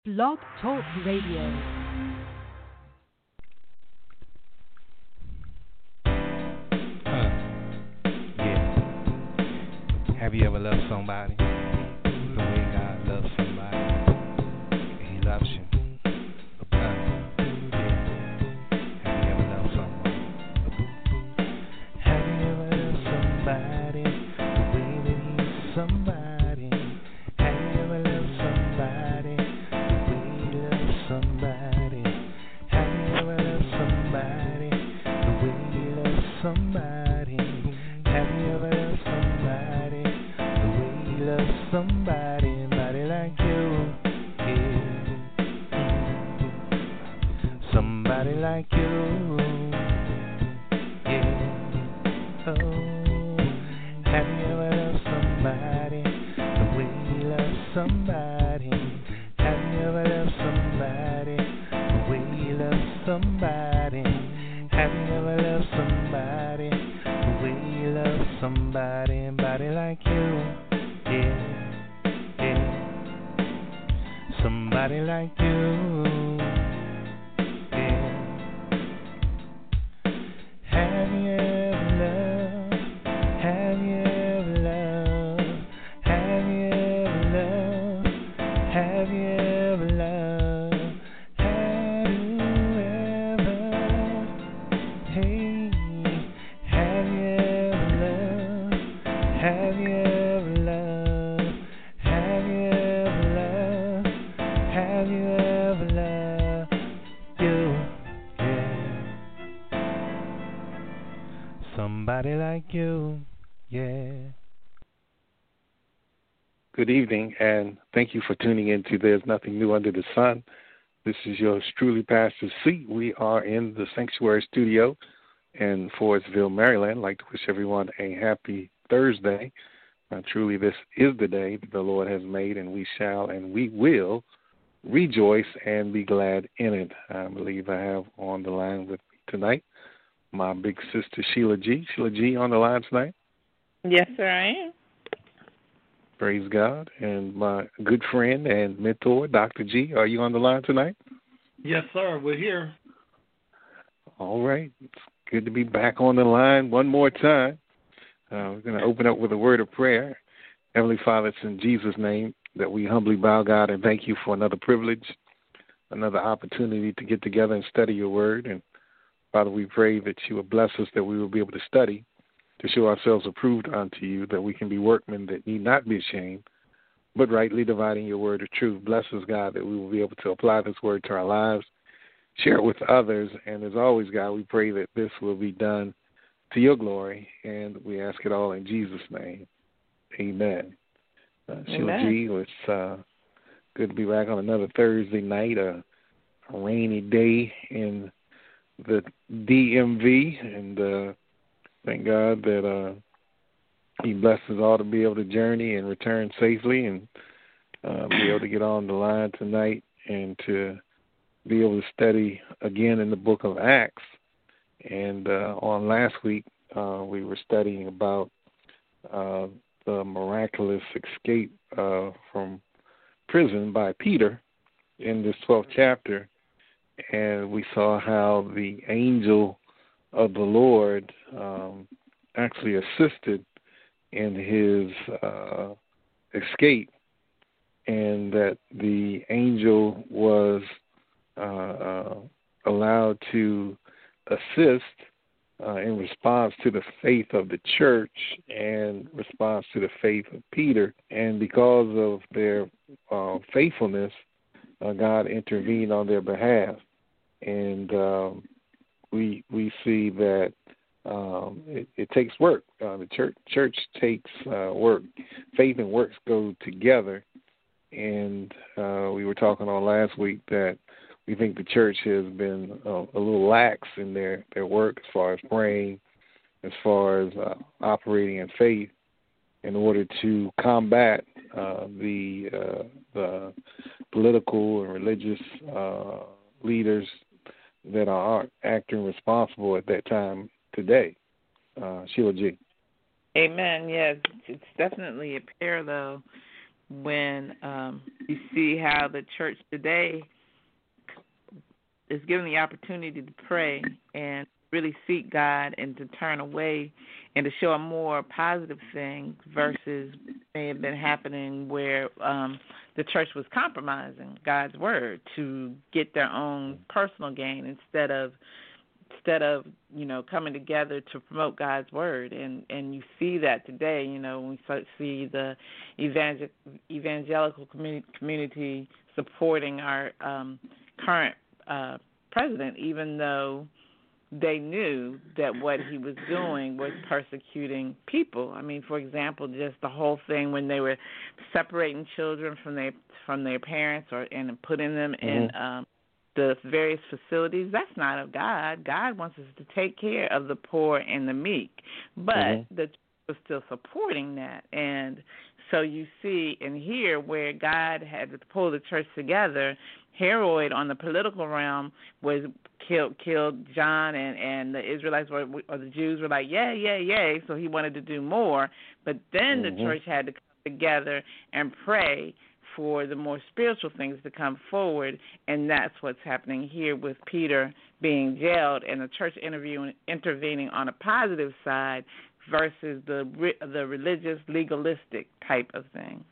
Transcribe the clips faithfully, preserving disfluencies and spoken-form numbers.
Blog Talk Radio. Uh, yeah. Have you ever loved somebody the way God loves somebody? He loves you. Uh, yeah. Have you ever loved someone? Have you ever loved somebody the way that He's somebody? Have you ever loved somebody the way He loves somebody? Have you ever loved somebody the way He loves somebody? Have you ever loved somebody the way He loves somebody? Somebody like you, yeah. Somebody like you, yeah. Oh, have you ever loved somebody the way He loves somebody? Have you ever loved somebody the way He loves somebody? Have you ever loved somebody the way He loves somebody? Somebody like you, yeah, yeah. Somebody like you, yeah. Have you ever loved? Have you ever loved? Have you ever loved? Have you ever loved? Have you ever? Hey, have you ever loved? Have you ever loved? Have you ever loved? Have you ever loved you? Yeah. Somebody like you, yeah. Good evening, and thank you for tuning in to There's Nothing New Under the Sun. This is yours truly, Pastor C. We are in the Sanctuary Studio in Forestville, Maryland. I'd like to wish everyone a happy Thursday. Uh, truly, this is the day that the Lord has made, and we shall and we will rejoice and be glad in it. I believe I have on the line with me tonight my big sister Sheila G. Sheila G on the line tonight. Yes, sir, I am. Praise God. And my good friend and mentor, Doctor G. Are you on the line tonight? Yes, sir. We're here. All right. It's good to be back on the line one more time. Uh, we're going to open up with a word of prayer. Heavenly Father, it's in Jesus' name that we humbly bow, God, and thank you for another privilege, another opportunity to get together and study your word. And Father, we pray that you will bless us, that we will be able to study, to show ourselves approved unto you, that we can be workmen that need not be ashamed, but rightly dividing your word of truth. Bless us, God, that we will be able to apply this word to our lives, share it with others, and as always, God, we pray that this will be done to your glory, and we ask it all in Jesus' name. Amen. Uh, Sheila G, it's uh, good to be back on another Thursday night, a, a rainy day in the D M V, and uh, thank God that uh, he blesses all to be able to journey and return safely and uh, be able to get on the line tonight and to be able to study again in the book of Acts. And uh, on last week, uh, we were studying about uh, the miraculous escape uh, from prison by Peter in this twelfth chapter. And we saw how the angel of the Lord um, actually assisted in his uh, escape, and that the angel was uh, uh, allowed to assist uh, in response to the faith of the church and response to the faith of Peter. And because of their uh, faithfulness, uh, God intervened on their behalf. And um, we we see that um, it, it takes work. Uh, the church church takes uh, work. Faith and works go together. And uh, we were talking on last week that we think the church has been uh, a little lax in their, their work as far as praying, as far as uh, operating in faith in order to combat uh, the uh, the political and religious uh, leaders that are acting responsible at that time today. Uh, Sheila G. Amen. Yes, it's definitely a parallel when um, you see how the church today is given the opportunity to pray and really seek God and to turn away and to show a more positive thing versus may have been happening where um, the church was compromising God's word to get their own personal gain instead of instead of, you know, coming together to promote God's word. And, and you see that today, you know, when we see the evangel- evangelical community, community supporting our um, current uh, president, even though they knew that what he was doing was persecuting people. I mean, for example, just the whole thing when they were separating children from their from their parents or and putting them mm-hmm. in um, the various facilities, that's not of God. God wants us to take care of the poor and the meek. But mm-hmm. the church was still supporting that. And so you see and hear where God had to pull the church together. Herod on the political realm was killed killed John, and, and the Israelites were, or the Jews were like, yeah, yeah, yeah. So he wanted to do more. But then mm-hmm. the church had to come together and pray for the more spiritual things to come forward, and that's what's happening here with Peter being jailed and the church interviewing, intervening on a positive side versus the the religious, legalistic type of thing.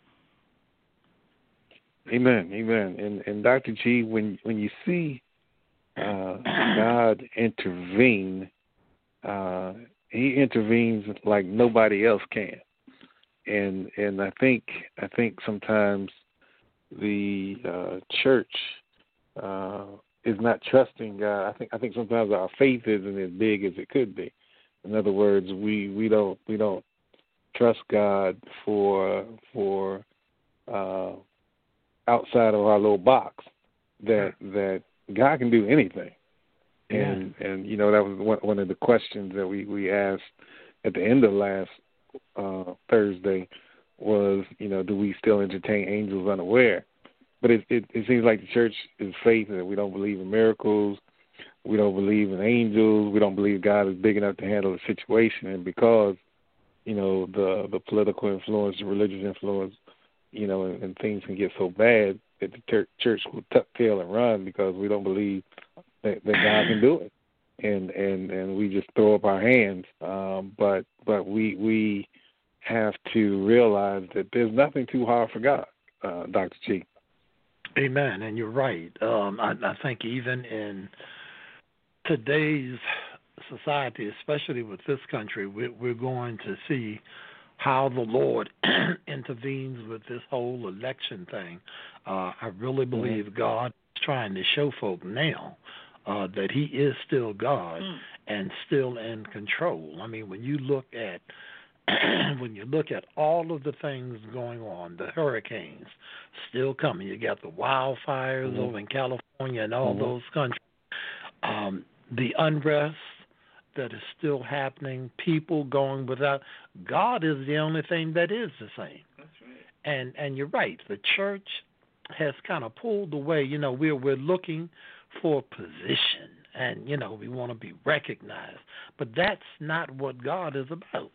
Amen, amen. And and Doctor G, when when you see uh, God intervene, uh, He intervenes like nobody else can, and and I think I think sometimes the uh, church uh, is not trusting God. I think I think sometimes our faith isn't as big as it could be. In other words, we, we don't we don't trust God for for uh, outside of our little box. That that God can do anything, and yeah. and you know that was one, one of the questions that we, we asked at the end of last uh, Thursday. Was, you know, do we still entertain angels unaware? But it, it, it seems like the church is faith that we don't believe in miracles, we don't believe in angels, we don't believe God is big enough to handle the situation. And because, you know, the the political influence, the religious influence, you know, and, and things can get so bad that the ter- church will tuck tail and run because we don't believe that, that God can do it. And, and, and we just throw up our hands. Um, but but we we have to realize that there's nothing too hard for God, uh, Doctor G. Amen, and you're right. Um, I, I think even in today's society, especially with this country, we're, we're going to see how the Lord intervenes with this whole election thing. Uh, I really believe mm-hmm. God is trying to show folk now uh, that He is still God mm. and still in control. I mean, when you look at when you look at all of the things going on, the hurricanes still coming. You got the wildfires mm-hmm. over in California and all mm-hmm. those countries. Um, the unrest that is still happening, people going without. God is the only thing that is the same. That's right. And and you're right. The church has kind of pulled away. You know, we're we're looking for position, and you know, we want to be recognized. But that's not what God is about.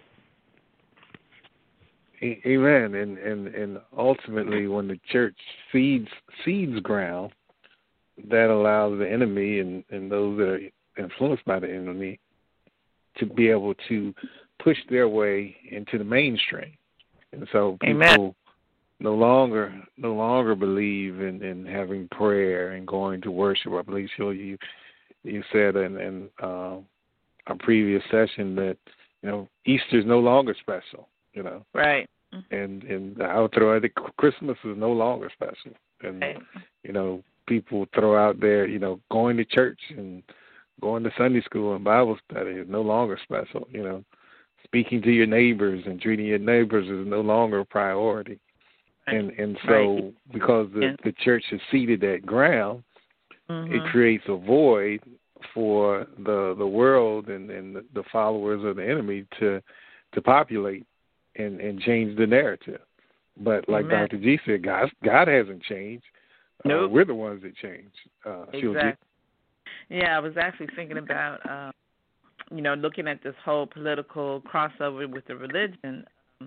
Amen. And, and and ultimately, when the church seeds seeds ground, that allows the enemy and, and those that are influenced by the enemy to be able to push their way into the mainstream. And so people Amen. no longer no longer believe in, in having prayer and going to worship. I believe sure you you said in, in uh, our previous session that, you know, Easter is no longer special. You know, right? And and I would throw, I think Christmas is no longer special. And right. you know, people throw out there, you know, going to church and going to Sunday school and Bible study is no longer special. You know, speaking to your neighbors and treating your neighbors is no longer a priority. Right. And and so right. because the yeah. the church has seeded that ground, mm-hmm. it creates a void for the the world and, and the followers of the enemy to to populate and, and change the narrative. But like Amen. Doctor G said, God, God hasn't changed. Nope. Uh, we're the ones that change. Uh, exactly. Yeah, I was actually thinking about, uh, you know, looking at this whole political crossover with the religion. Um,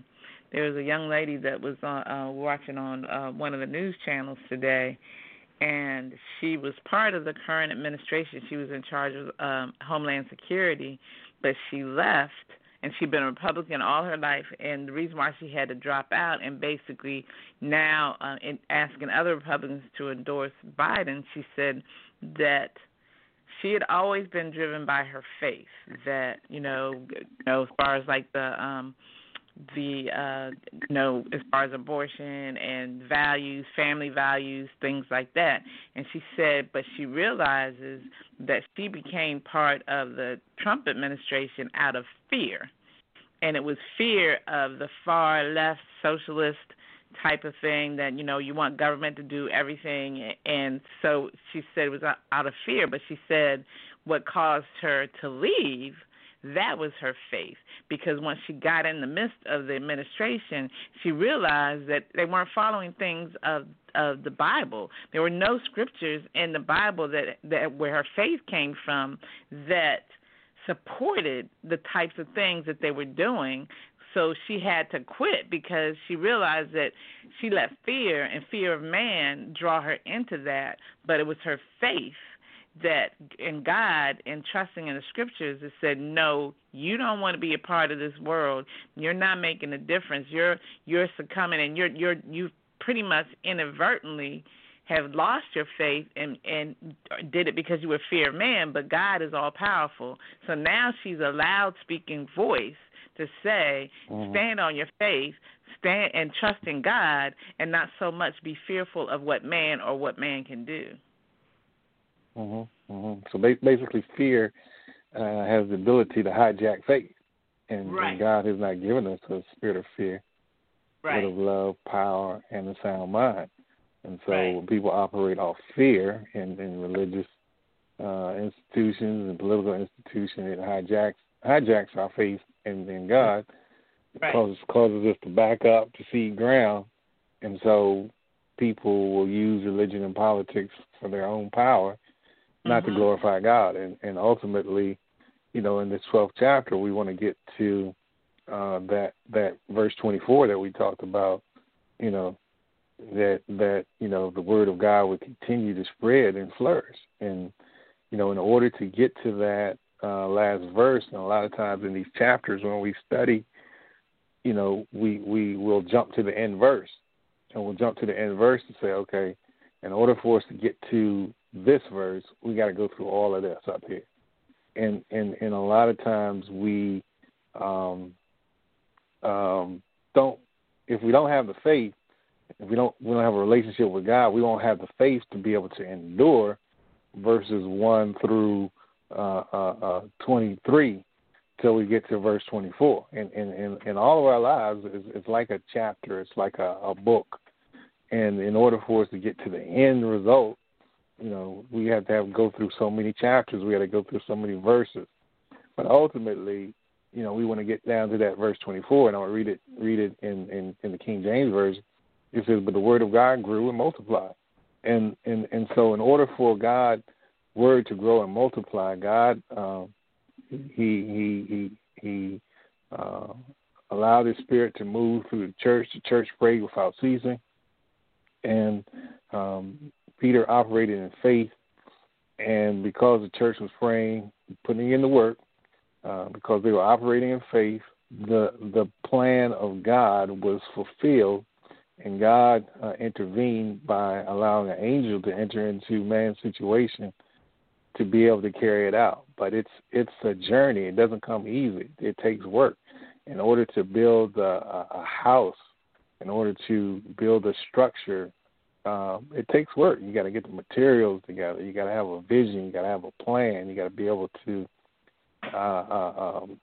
there was a young lady that was on, uh, watching on uh, one of the news channels today, and she was part of the current administration. She was in charge of um, Homeland Security, but she left, and she'd been a Republican all her life, and the reason why she had to drop out and basically now uh, in asking other Republicans to endorse Biden, she said that she had always been driven by her faith, that, you know, you know as far as like the um, – the, uh, you know, as far as abortion and values, family values, things like that. And she said, but she realizes that she became part of the Trump administration out of fear. And it was fear of the far left socialist type of thing that, you know, you want government to do everything. And so she said it was out of fear, but she said what caused her to leave, that was her faith, because once she got in the midst of the administration, she realized that they weren't following things of of the Bible. There were no scriptures in the Bible that, that where her faith came from that supported the types of things that they were doing. So she had to quit because she realized that she let fear and fear of man draw her into that, but it was her faith that in God and trusting in the scriptures that said, no, you don't want to be a part of this world. You're not making a difference. You're you're succumbing, and you're you're you pretty much inadvertently have lost your faith and and did it because you were fear of man. But God is all powerful. So now she's a loud speaking voice to say, mm-hmm. stand on your faith, stand and trust in God, and not so much be fearful of what man or what man can do. Mm-hmm, mm-hmm. So basically, fear uh, has the ability to hijack faith, and, right. and God has not given us a spirit of fear, right. but of love, power, and a sound mind. And so right. when people operate off fear in, in religious uh, institutions and political institutions, it hijacks hijacks our faith in, in God, right. causes causes us to back up to seed ground, and so people will use religion and politics for their own power, not mm-hmm. to glorify God. And, and ultimately, you know, in this twelfth chapter, we want to get to uh, that that verse twenty-four that we talked about, you know, that, that, you know, the word of God would continue to spread and flourish. And, you know, in order to get to that uh, last verse, and a lot of times in these chapters when we study, you know, we, we will jump to the end verse. And we'll jump to the end verse and say, okay, in order for us to get to this verse, we got to go through all of this up here. And and, and a lot of times we um, um, don't, if we don't have the faith, if we don't we don't have a relationship with God, we won't have the faith to be able to endure verses one through uh, uh, uh, twenty-three till we get to verse twenty-four. And in and, and all of our lives, it's, it's like a chapter. It's like a, a book. And in order for us to get to the end result, you know, we have to have go through so many chapters. We got to go through so many verses. But ultimately, you know, we want to get down to that verse twenty-four, and I'll read it read it in, in, in the King James Version. It says, but the word of God grew and multiplied. And and, and so in order for God's word to grow and multiply, God, um, he, he, he, he uh, allowed his spirit to move through the church. The church prayed without ceasing. And um, Peter operated in faith. And because the church was praying, putting in the work, uh, because they were operating in faith, the the plan of God was fulfilled. And God uh, intervened by allowing an angel to enter into man's situation to be able to carry it out. But it's it's a journey. It doesn't come easy. It takes work. In order to build a, a house, in order to build a structure, um, it takes work. You got to get the materials together. You got to have a vision. You got to have a plan. You got to be able to uh, uh, um,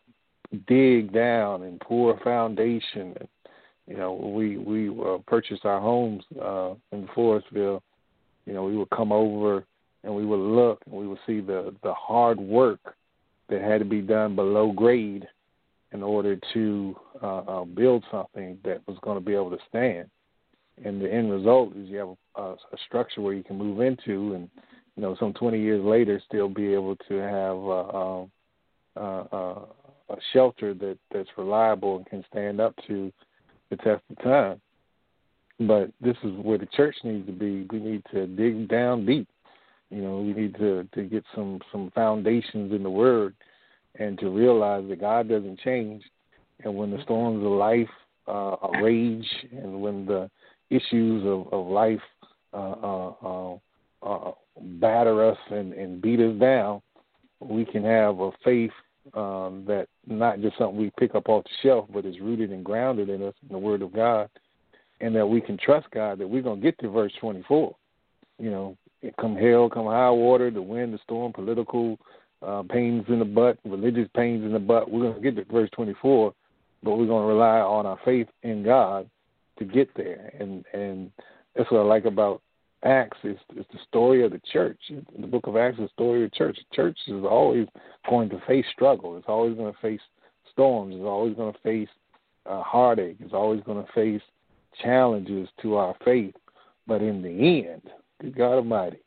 dig down and pour a foundation. And, you know, we we uh, purchased our homes uh, in Forestville. You know, we would come over and we would look and we would see the, the hard work that had to be done below grade in order to uh, uh, build something that was going to be able to stand. And the end result is you have a, a, a structure where you can move into, and you know, some twenty years later, still be able to have uh, uh, uh, a shelter that, that's reliable and can stand up to the test of time. But this is where the church needs to be. We need to dig down deep. You know, we need to, to get some, some foundations in the Word and to realize that God doesn't change. And when the storms of life uh, rage and when the issues of, of life uh, uh, uh, uh, batter us and, and beat us down, we can have a faith um, that not just something we pick up off the shelf, but is rooted and grounded in us in the Word of God, and that we can trust God that we're going to get to verse twenty-four. You know, come hell, come high water, the wind, the storm, political uh, pains in the butt, religious pains in the butt. We're going to get to verse twenty-four, but we're going to rely on our faith in God to get there. And and that's what I like about Acts. It's, it's the story of the church. The book of Acts is the story of the church. The church is always going to face struggle. It's always going to face storms. It's always going to face uh, heartache. It's always going to face challenges to our faith. But in the end, good God Almighty,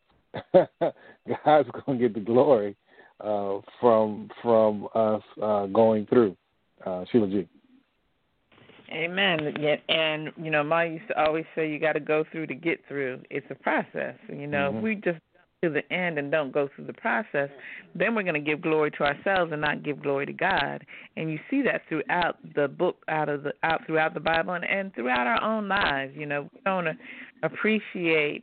God's going to get the glory uh, from from us uh, going through. Uh, Sheila G. Amen. Yeah, and you know, Ma used to always say you got to go through to get through. It's a process. You know, Mm-hmm. if we just to the end and don't go through the process, then we're going to give glory to ourselves and not give glory to God. And you see that throughout the book, out of the out throughout the Bible, and, and throughout our own lives. You know, we don't appreciate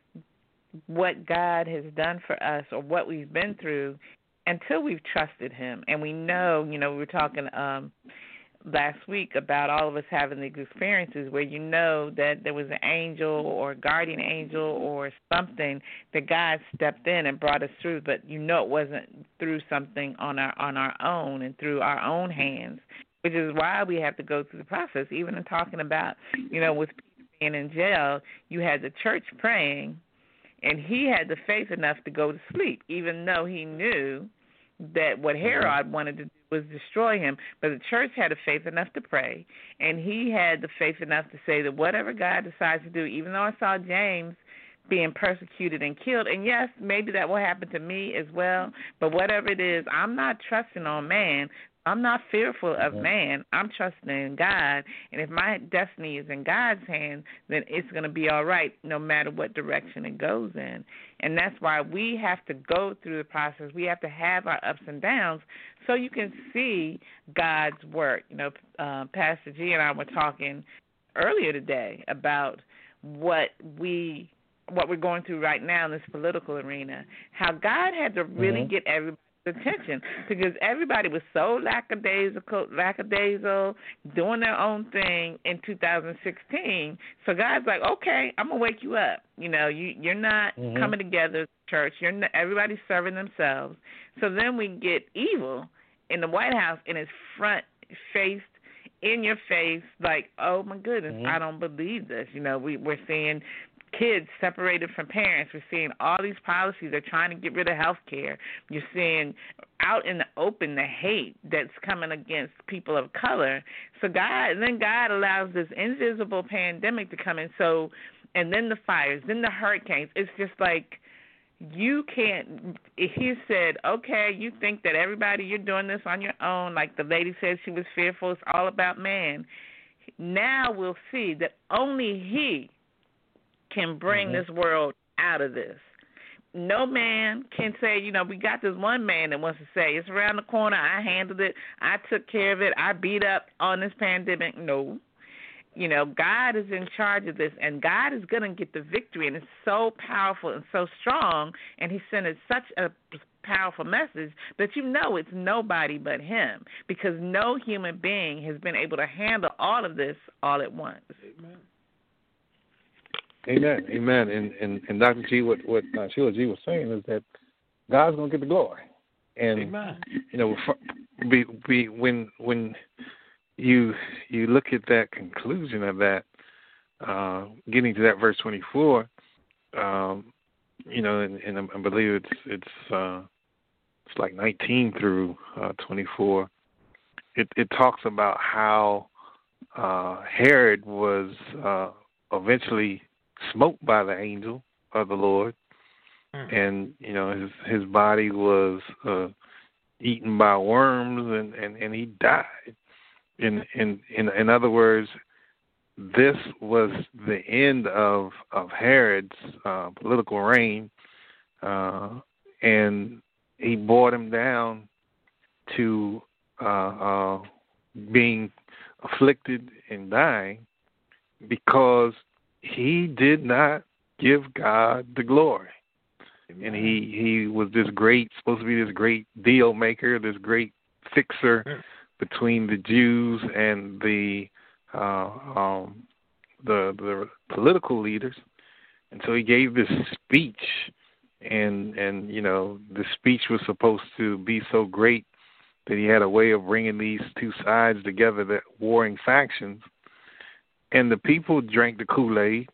what God has done for us or what we've been through until we've trusted Him, and we know. You know, we were talking um, last week about all of us having these experiences where you know that there was an angel or a guardian angel or something that God stepped in and brought us through, but you know it wasn't through something on our on our own and through our own hands, which is why we have to go through the process. Even in talking about, you know, with Peter being in jail, you had the church praying, and he had the faith enough to go to sleep, even though he knew that what Herod wanted to do was destroy him. But the church had the faith enough to pray, and he had the faith enough to say that whatever God decides to do, even though I saw James being persecuted and killed, and yes, maybe that will happen to me as well, but whatever it is, I'm not trusting on man. I'm not fearful of man. I'm trusting in God. And if my destiny is in God's hand, then it's going to be all right no matter what direction it goes in. And that's why we have to go through the process. We have to have our ups and downs so you can see God's work. You know, uh, Pastor G and I were talking earlier today about what we what we're going through right now in this political arena, how God had to really mm-hmm. get everybody attention because everybody was so lackadaisical, lackadaisical, doing their own thing in two thousand sixteen. So God's like, okay, I'm gonna wake you up. You know, you you're not mm-hmm. coming together, church. You're not, everybody's serving themselves. So then we get evil in the White House, and it's front faced in your face, like, oh my goodness, mm-hmm. I don't believe this. You know, we we're seeing kids separated from parents. We're seeing all these policies. They're trying to get rid of health care. You're seeing out in the open the hate that's coming against people of color. So God, and then God allows this invisible pandemic to come in. So, and then the fires, then the hurricanes. It's just like you can't. He said, okay, you think that everybody, you're doing this on your own. Like the lady said, she was fearful. It's all about man. Now we'll see that only He can bring mm-hmm. this world out of this. No man can say, you know, we got this one man that wants to say, it's around the corner, I handled it, I took care of it, I beat up on this pandemic. No. You know, God is in charge of this, and God is going to get the victory, and it's so powerful and so strong, and He sent it such a powerful message that you know it's nobody but Him, because no human being has been able to handle all of this all at once. Amen. Amen, amen. And and, and Doctor G, what what uh, Sheila G was saying is that God's gonna get the glory. And amen. You know, be, be, when when you you look at that conclusion of that, uh, getting to that verse twenty-four, um, you know, and, and I believe it's it's uh, it's like nineteen through uh, twenty-four. It it talks about how uh, Herod was uh, eventually smote by the angel of the Lord, mm. and you know his his body was uh, eaten by worms, and, and, and he died. In in in in other words, this was the end of of Herod's uh, political reign, uh, and he brought him down to uh, uh, being afflicted and dying because he did not give God the glory. Amen. And he, he was this great, supposed to be this great deal maker, this great fixer yeah. between the Jews and the uh, um, the the political leaders. And so he gave this speech, and and you know the speech was supposed to be so great that he had a way of bringing these two sides together, that warring factions, and the people drank the Kool-Aid,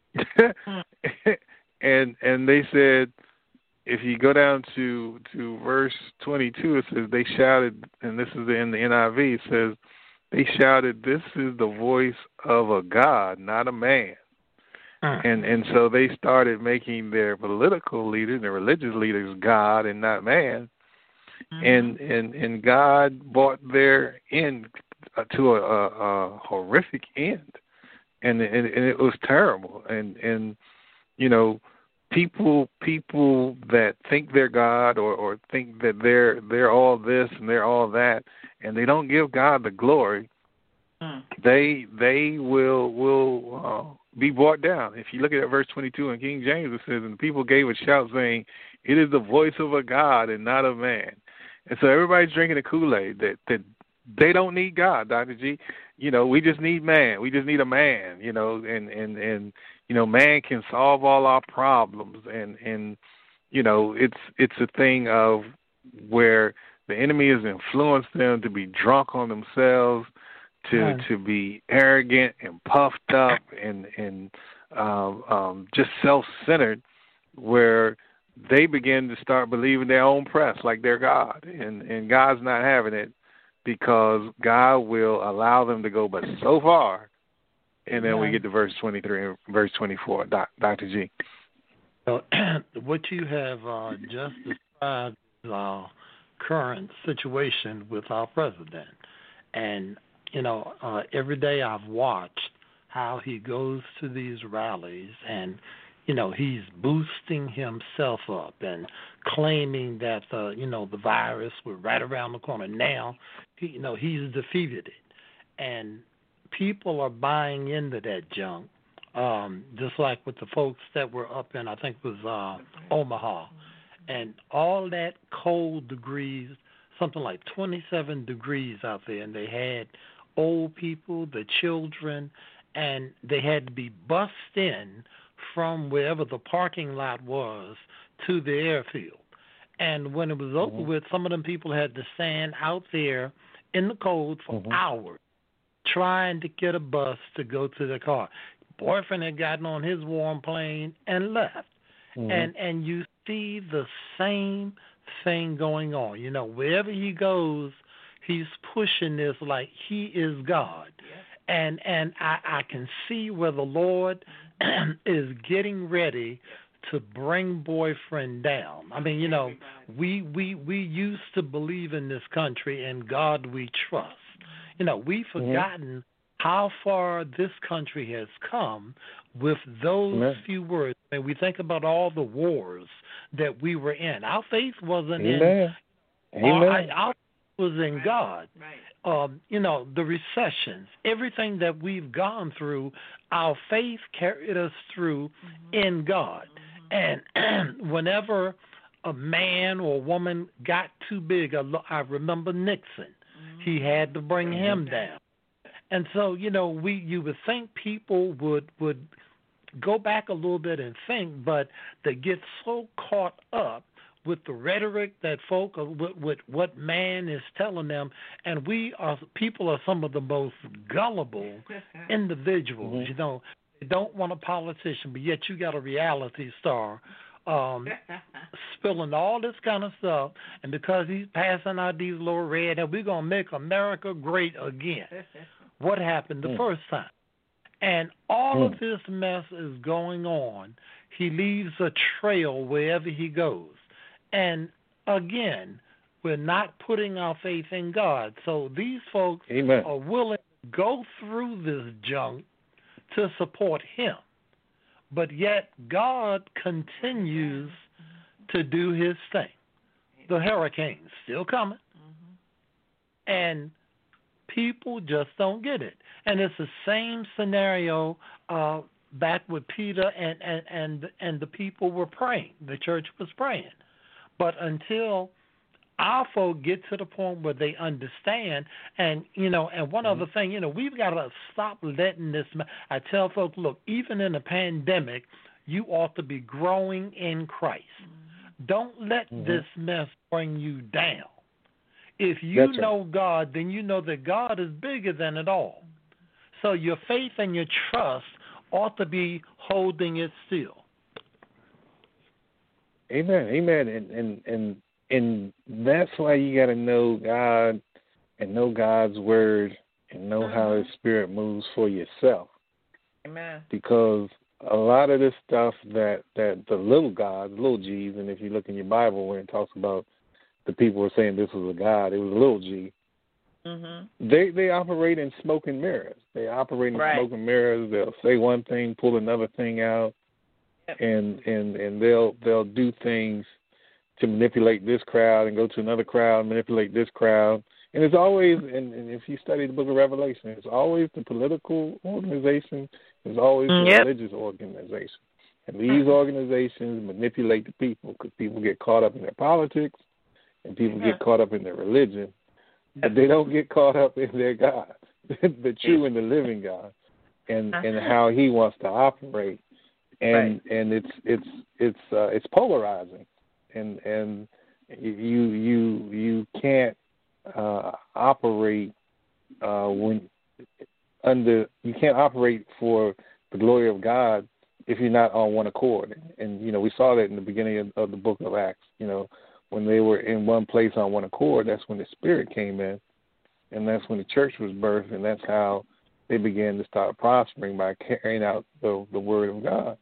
and and they said, if you go down to to verse twenty-two, it says they shouted, and this is in the N I V, it says they shouted, "This is the voice of a God, not a man." Mm. And and so they started making their political leaders, their religious leaders, God and not man. Mm-hmm. And, and and God brought their end to a, a, a horrific end, and, and and it was terrible. And and you know, people people that think they're God, or, or think that they're they're all this and they're all that, and they don't give God the glory, mm. they they will will uh, be brought down. If you look at verse twenty-two in King James, it says, "And the people gave a shout, saying, 'It is the voice of a God and not of man.'" And so everybody's drinking the Kool-Aid that, that they don't need God, Doctor G. You know, we just need man. We just need a man, you know, and, and, and you know, man can solve all our problems. And, and you know, it's it's a thing of where the enemy has influenced them to be drunk on themselves, to yeah. to be arrogant and puffed up and, and um, um, just self-centered, where they begin to start believing their own press like they're God, and, and God's not having it, because God will allow them to go but so far, and then yeah. we get to verse twenty-three and verse twenty-four, Doc, Doctor G. So, what you have uh, just described is our current situation with our president, and you know, uh, every day I've watched how he goes to these rallies and, you know, he's boosting himself up and claiming that, uh, you know, the virus was right around the corner. Now, he, you know, he's defeated it. And people are buying into that junk, um, just like with the folks that were up in, I think it was uh, Omaha. And all that cold degrees, something like twenty-seven degrees out there, and they had old people, the children, and they had to be bussed in from wherever the parking lot was to the airfield. And when it was over mm-hmm. with, some of them people had to stand out there in the cold for mm-hmm. hours trying to get a bus to go to their car. Boyfriend had gotten on his warm plane and left. Mm-hmm. And and you see the same thing going on. You know, wherever he goes, he's pushing this like he is God. Yeah. And and I, I can see where the Lord is getting ready to bring boyfriend down. I mean, you know, we, we, we used to believe in this country, and God we trust. You know, we've forgotten mm-hmm. how far this country has come with those Amen. few words. And we think about all the wars that we were in. Our faith wasn't Amen. in Amen. Our, our faith was in right. God. Right. Um, you know, the recessions, everything that we've gone through, our faith carried us through mm-hmm. in God. Mm-hmm. And whenever a man or a woman got too big, I remember Nixon. Mm-hmm. He had to bring mm-hmm. him down. And so, you know, we you would think people would, would go back a little bit and think, but they get so caught up with the rhetoric that folk are, with, with what man is telling them, and we are people are some of the most gullible individuals. Mm-hmm. You know, they don't want a politician, but yet you got a reality star um, spilling all this kind of stuff, and because he's passing out these little red, and we're gonna make America great again. What happened the mm. first time? And all mm. of this mess is going on. He leaves a trail wherever he goes. And again, we're not putting our faith in God. So these folks Amen. are willing to go through this junk to support him. But yet God continues to do his thing. The hurricane's still coming. Mm-hmm. And people just don't get it. And it's the same scenario uh, back with Peter and, and, and, and the people were praying. The church was praying. But until our folk get to the point where they understand, and, you know, and one mm-hmm. other thing, you know, we've got to stop letting this, I tell folks, look, even in a pandemic, you ought to be growing in Christ. Mm-hmm. Don't let mm-hmm. this mess bring you down. If you That's know right. God, then you know that God is bigger than it all. So your faith and your trust ought to be holding it still. Amen. Amen. And and and, and that's why you got to know God and know God's word and know mm-hmm. how His Spirit moves for yourself. Amen. Because a lot of this stuff that, that the little gods, little G's, and if you look in your Bible when it talks about the people were saying this was a god, it was a little G. Mm-hmm. They they operate in smoke and mirrors. They operate in right. smoke and mirrors. They'll say one thing, pull another thing out, yep. and, and and they'll they'll do things to manipulate this crowd and go to another crowd, manipulate this crowd. And it's always, and, and if you study the Book of Revelation, it's always the political organization. It's always the yep. religious organization. And these organizations manipulate the people because people get caught up in their politics and people yeah. get caught up in their religion. But they don't get caught up in their God, the true and the living God, and, and how He wants to operate, and right. and it's it's it's uh, it's polarizing, and and you you you can't uh, operate uh, when under you can't operate for the glory of God if you're not on one accord, and, and you know we saw that in the beginning of, of the Book of Acts, you know. When they were in one place on one accord, that's when the Spirit came in, and that's when the church was birthed, and that's how they began to start prospering by carrying out the, the Word of God.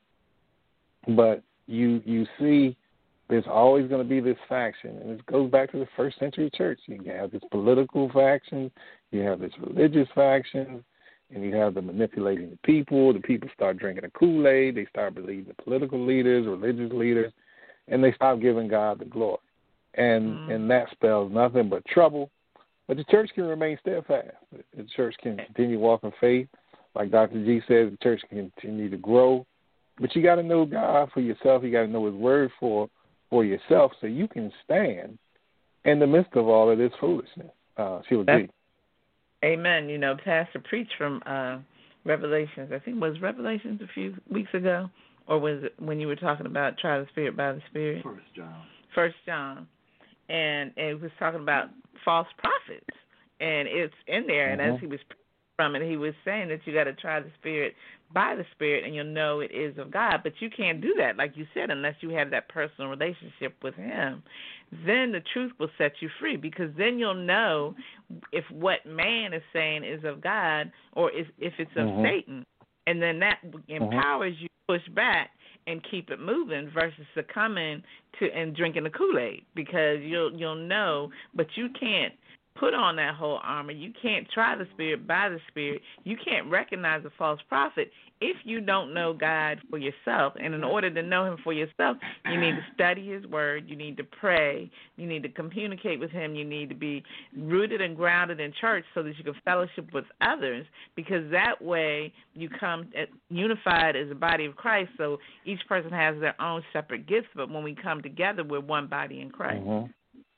But you you see there's always going to be this faction, and it goes back to the first century church. You have this political faction, you have this religious faction, and you have the manipulating the people. The people start drinking the Kool-Aid. They start believing the political leaders, religious leaders, and they stop giving God the glory. And mm. and that spells nothing but trouble. But the church can remain steadfast. The church can continue walking faith. Like Doctor G said, the church can continue to grow. But you got to know God for yourself. You got to know His Word for for yourself so you can stand in the midst of all of this foolishness. Uh, Sheila G. Amen. You know, Pastor preached from uh, Revelations. I think it was Revelations a few weeks ago, or was it when you were talking about try the Spirit by the Spirit? First John. First John. And, and it was talking about false prophets, and it's in there. And mm-hmm. as he was from it, he was saying that you got to try the Spirit by the Spirit, and you'll know it is of God. But you can't do that, like you said, unless you have that personal relationship with Him. Then the truth will set you free, because then you'll know if what man is saying is of God or if, if it's of mm-hmm. Satan, and then that empowers mm-hmm. you to push back and keep it moving versus succumbing to and drinking the Kool-Aid, because you'll you'll know, but you can't put on that whole armor. You can't try the Spirit by the Spirit. You can't recognize a false prophet if you don't know God for yourself. And in order to know Him for yourself, you need to study His Word. You need to pray. You need to communicate with Him. You need to be rooted and grounded in church so that you can fellowship with others, because that way you come unified as a body of Christ. So each person has their own separate gifts, but when we come together, we're one body in Christ. Mm-hmm.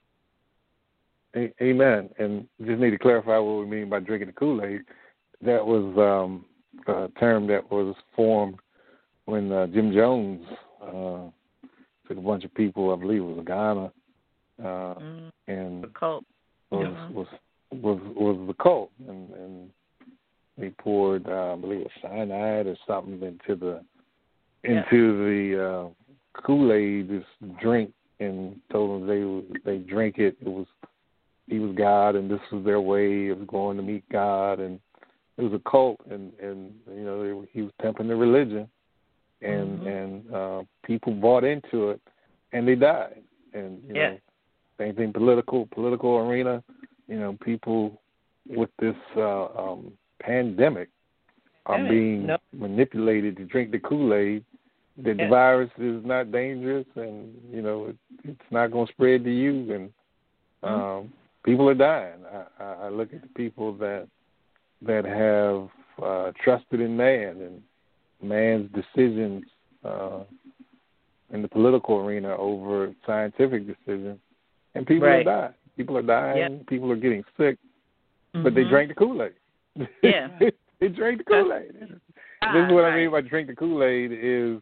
Amen. And just need to clarify what we mean by drinking the Kool-Aid. That was um, a term that was formed when uh, Jim Jones uh, took a bunch of people, I believe it was Ghana, uh, mm-hmm. and the cult. Was, mm-hmm. was was was the cult, and, and they poured, uh, I believe it was cyanide or something into the into yeah. the uh, Kool-Aid, this drink, and told them they they drink it. It was He was God, and this was their way of going to meet God, and it was a cult, and, and you know they, he was pimping the religion, and mm-hmm. and uh, people bought into it, and they died. And you yeah. know, same thing, political political arena. You know, people with this uh, um, pandemic, are Yeah, being no. manipulated to drink the Kool-Aid, that Yeah. the virus is not dangerous and, you know, it, it's not going to spread to you. And um, Mm-hmm. people are dying. I, I, I look at the people that that have uh, trusted in man and man's decisions uh, in the political arena over scientific decisions, and people Right. are dying. People are dying. Yep. People are getting sick, Mm-hmm. but they drank the Kool-Aid. Yeah. They drank the Kool-Aid. Ah, This is what right. I mean by drink the Kool-Aid is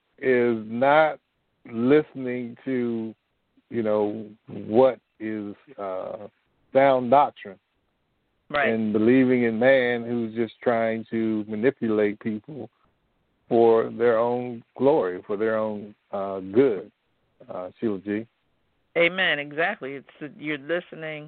is not listening to, you know, what is uh, sound doctrine, Right. and believing in man who's just trying to manipulate people for their own glory, for their own uh, good. Uh, Sheila G. Amen. Exactly. It's you're listening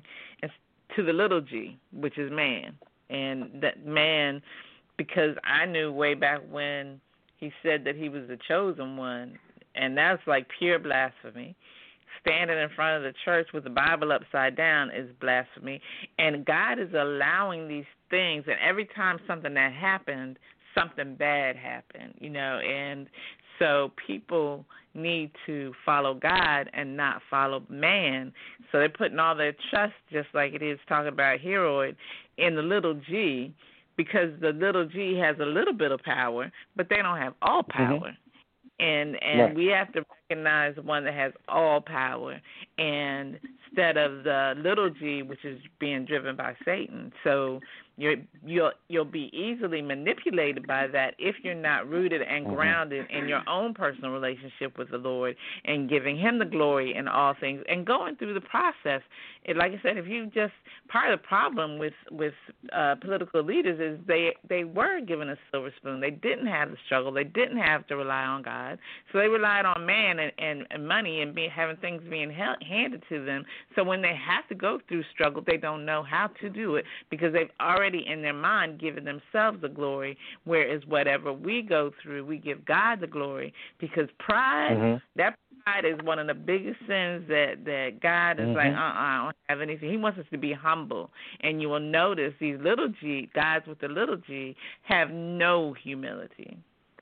to the little G, which is man, and that man, because I knew way back when he said that he was the chosen one, and that's like pure blasphemy. Standing in front of the church with the Bible upside down is blasphemy, and God is allowing these things, and every time something that happened, something bad happened, you know, and so people need to follow God and not follow man. So they're putting all their trust, just like it is talking about Herod, in the little G, because the little G has a little bit of power, but they don't have all power. Mm-hmm. And and right. we have to recognize the one that has all power, and instead of the little G, which is being driven by Satan. So you're, you'll you'll be easily manipulated by that if you're not rooted and mm-hmm. grounded in your own personal relationship with the Lord and giving Him the glory in all things and going through the process. It, like I said, if you just part of the problem with with uh, political leaders is they they were given a silver spoon. They didn't have the struggle. They didn't have to rely on God. So they relied on man and, and, and money and be, having things being held, handed to them. So when they have to go through struggle, they don't know how to do it because they've already in their mind given themselves the glory, whereas whatever we go through, we give God the glory because pride, mm-hmm. that pride is one of the biggest sins that, that God is mm-hmm. like, uh-uh, I don't have anything. He wants us to be humble. And you will notice these little G, guys with the little G, have no humility.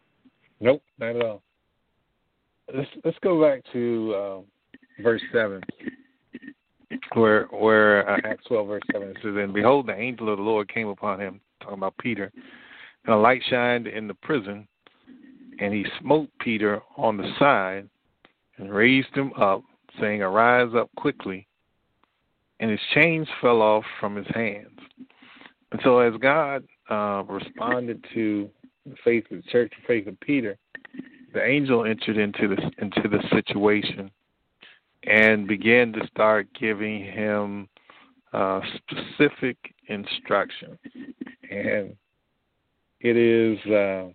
Nope, not at all. Let's let's go back to uh, verse seven, where where uh, Acts twelve verse seven it says, "And behold, the angel of the Lord came upon him," talking about Peter, "and a light shined in the prison, and he smote Peter on the side, and raised him up, saying, Arise up quickly. And his chains fell off from his hands." And so, as God uh, responded to the faith of the church, the faith of Peter, the angel entered into the into the situation and began to start giving him uh, specific instruction. And it is uh,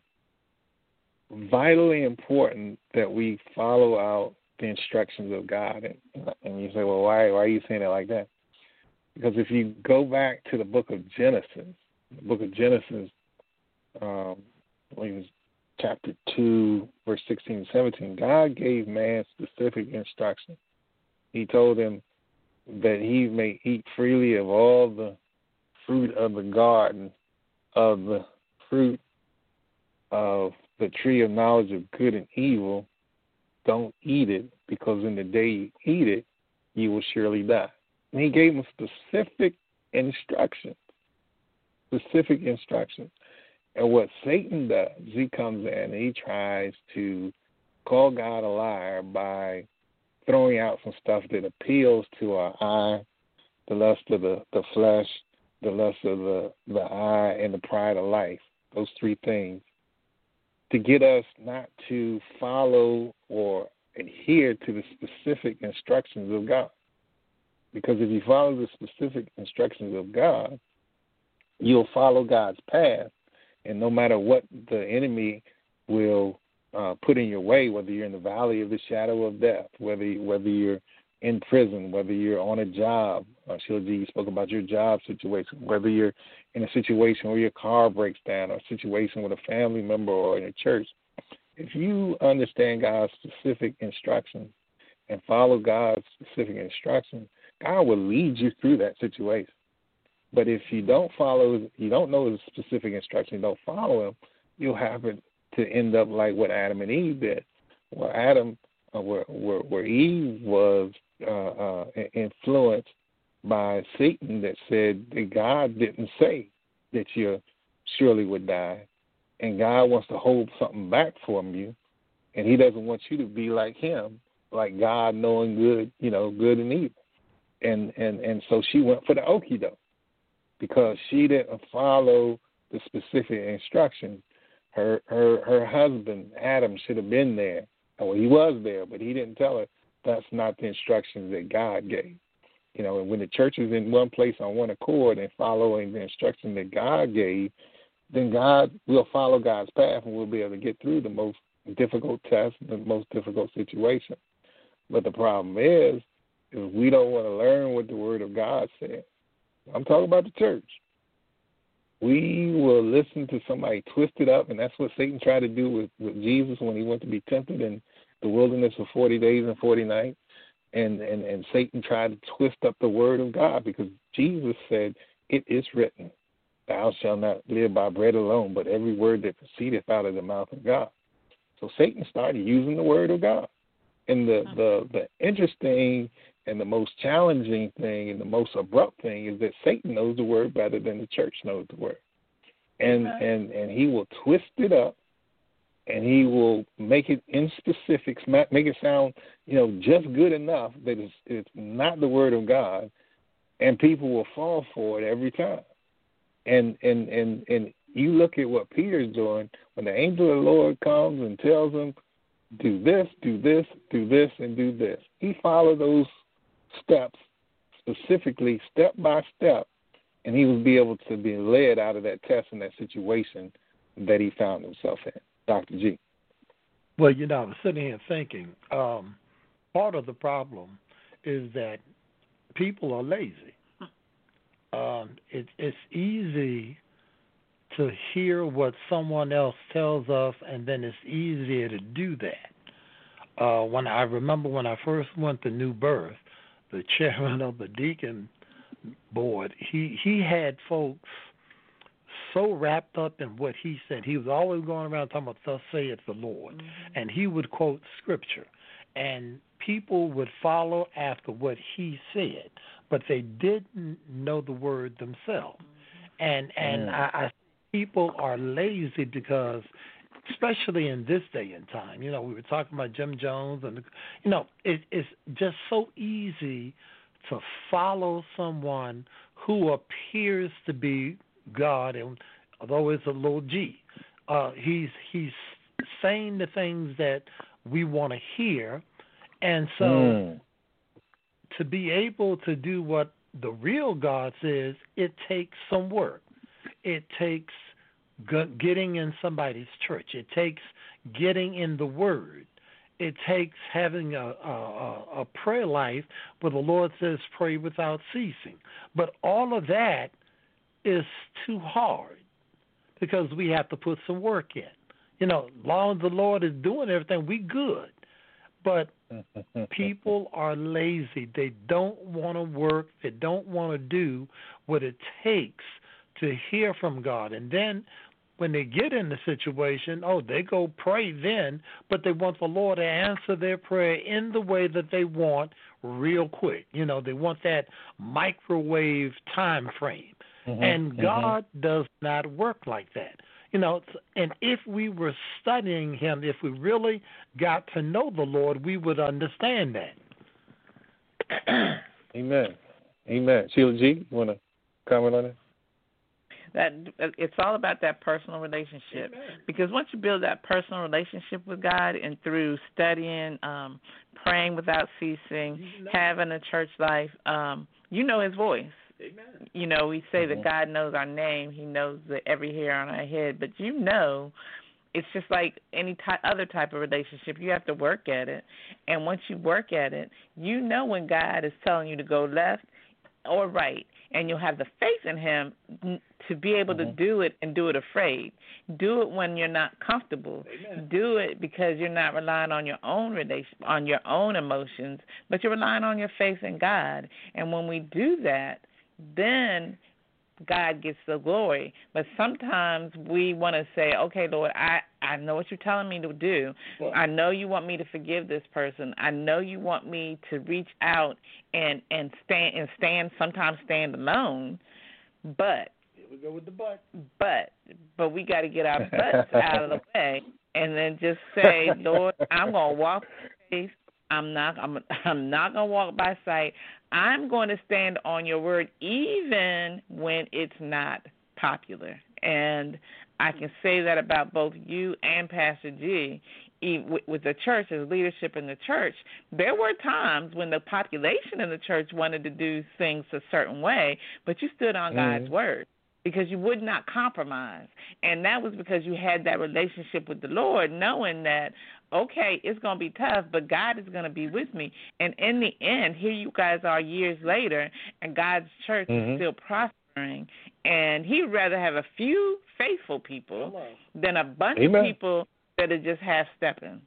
vitally important that we follow out the instructions of God. And, and you say, well, why, why are you saying it like that? Because if you go back to the book of Genesis, the book of Genesis, um, I believe it's chapter two, verse sixteen and seventeen, God gave man specific instructions. He told him that he may eat freely of all the fruit of the garden, of the fruit of the tree of knowledge of good and evil. Don't eat it, because in the day you eat it, you will surely die. And he gave him specific instructions, specific instructions. And what Satan does, he comes in and he tries to call God a liar by throwing out some stuff that appeals to our eye, the lust of the, the flesh, the lust of the, the eye, and the pride of life, those three things, to get us not to follow or adhere to the specific instructions of God. Because if you follow the specific instructions of God, you'll follow God's path. And no matter what the enemy will uh, put in your way, whether you're in the valley of the shadow of death, whether whether you're in prison, whether you're on a job, uh, Sheila G, you spoke about your job situation, whether you're in a situation where your car breaks down, or a situation with a family member or in a church, if you understand God's specific instructions and follow God's specific instructions, God will lead you through that situation. But if you don't follow, you don't know the specific instructions, don't follow them, you'll happen to end up like what Adam and Eve did. Where Adam, uh, where, where where Eve was uh, uh, influenced by Satan, that said that God didn't say that you surely would die, and God wants to hold something back from you, and He doesn't want you to be like Him, like God, knowing good, you know, good and evil, and and and so she went for the okie doke because she didn't follow the specific instructions. Her her her husband Adam should have been there. Well, he was there, but he didn't tell her that's not the instructions that God gave. You know, and when the church is in one place on one accord and following the instruction that God gave, then God will follow God's path and we'll be able to get through the most difficult test, the most difficult situation. But the problem is, is we don't want to learn what the Word of God says. I'm talking about the church. We will listen to somebody twist it up, and that's what Satan tried to do with, with Jesus when he went to be tempted in the wilderness for forty days and forty nights. And, and, and Satan tried to twist up the Word of God because Jesus said, it is written, thou shalt not live by bread alone, but every word that proceedeth out of the mouth of God. So Satan started using the Word of God. And the, the, the interesting and the most challenging thing and the most abrupt thing is that Satan knows the Word better than the church knows the Word. And, and, and he will twist it up, and he will make it in specifics, make it sound, you know, just good enough that it's, it's not the Word of God, and people will fall for it every time. And and, and and you look at what Peter's doing, when the angel of the Lord comes and tells him, do this, do this, do this, and do this. He followed those steps specifically, step by step, and he would be able to be led out of that test and that situation that he found himself in. Doctor G. Well, you know, I was sitting here thinking, um, part of the problem is that people are lazy. Um, it, it's easy to hear what someone else tells us, and then it's easier to do that. Uh, when I remember when I first went to New Birth, the chairman of the deacon board, he, he had folks so wrapped up in what he said. He was always going around talking about, thus saith the Lord. Mm-hmm. And he would quote scripture. And people would follow after what he said, but they didn't know the word themselves. Mm-hmm. And and mm. I, I people are lazy because, especially in this day and time, you know, we were talking about Jim Jones, and, you know, it, it's just so easy to follow someone who appears to be God, and although it's a little G, uh, he's he's saying the things that we want to hear, and so mm. to be able to do what the real God says, it takes some work. It takes getting in somebody's church. It takes getting in the Word. It takes having a, a, a prayer life where the Lord says pray without ceasing. But all of that is too hard because we have to put some work in. You know, as long as the Lord is doing everything, we good. But people are lazy. They don't want to work. They don't want to do what it takes to hear from God. And then when they get in the situation, oh, they go pray then, but they want the Lord to answer their prayer in the way that they want real quick. You know, they want that microwave time frame. Mm-hmm, and God mm-hmm. does not work like that. You know, and if we were studying him, if we really got to know the Lord, we would understand that. Amen. Amen. Sheila G., you want to comment on it? That it's all about that personal relationship. Amen. Because once you build that personal relationship with God, and through studying, um, praying without ceasing, you know. having a church life, um, you know his voice. Amen. You know, we say mm-hmm. that God knows our name. He knows the every hair on our head. But you know, it's just like any ty- other type of relationship. You have to work at it. And once you work at it, you know when God is telling you to go left or right. And you'll have the faith in him to be able mm-hmm. to do it and do it afraid. Do it when you're not comfortable. Amen. Do it because you're not relying on your own relation, on your own emotions, but you're relying on your faith in God. And when we do that, then God gets the glory. But sometimes we want to say, okay, Lord, I, I know what you're telling me to do. I know you want me to forgive this person. I know you want me to reach out and, and stand and stand, sometimes stand alone. But here we go with the but. But but we got to get our butts out of the way and then just say, Lord, I'm going to walk by faith. I'm not I'm I'm not going to walk by sight. I'm going to stand on your word even when it's not popular. And I can say that about both you and Pastor G. With the church, as leadership in the church, there were times when the population in the church wanted to do things a certain way, but you stood on mm-hmm. God's word because you would not compromise. And that was because you had that relationship with the Lord, knowing that, okay, it's going to be tough, but God is going to be with me. And in the end, here you guys are years later, and God's church mm-hmm. is still prospering. And he'd rather have a few faithful people than a bunch Amen. Of people that are just half-stepping.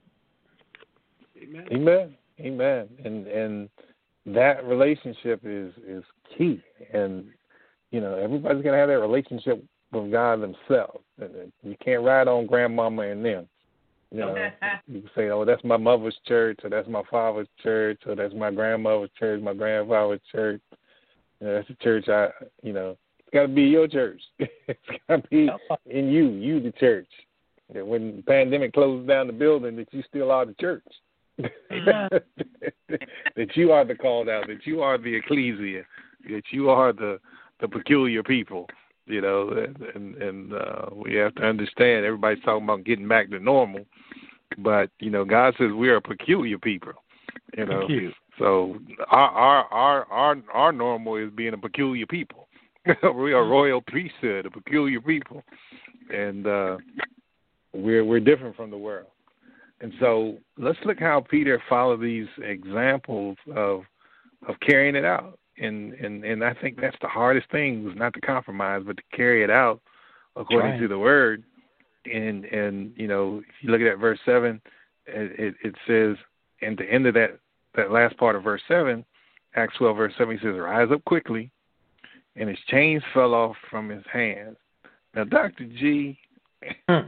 Amen. Amen. Amen. And and that relationship is, is key. And, you know, everybody's going to have that relationship with God themselves. You can't ride on grandmama and them. You know, you can say, oh, that's my mother's church, or that's my father's church, or that's my grandmother's church, my grandfather's church. You know, that's the church I, you know, it's got to be your church. It's got to be in you, you the church. That when the pandemic closes down the building, that you still are the church. That you are the called out, that you are the ecclesia, that you are the, the peculiar people. You know, and and uh, we have to understand everybody's talking about getting back to normal, but you know, God says we are a peculiar people. You know, Peculiar. So our our our our our normal is being a peculiar people. We are a royal priesthood, a peculiar people, and uh, we're we're different from the world. And so let's look how Peter followed these examples of of carrying it out. And, and and I think that's the hardest thing, was not to compromise, but to carry it out according Trying. to the word. And, and, you know, if you look at that verse seven, it, it says, and the end of that, that last part of verse seven, Acts twelve, verse seven, he says, rise up quickly, and his chains fell off from his hands. Now, Doctor G, hmm.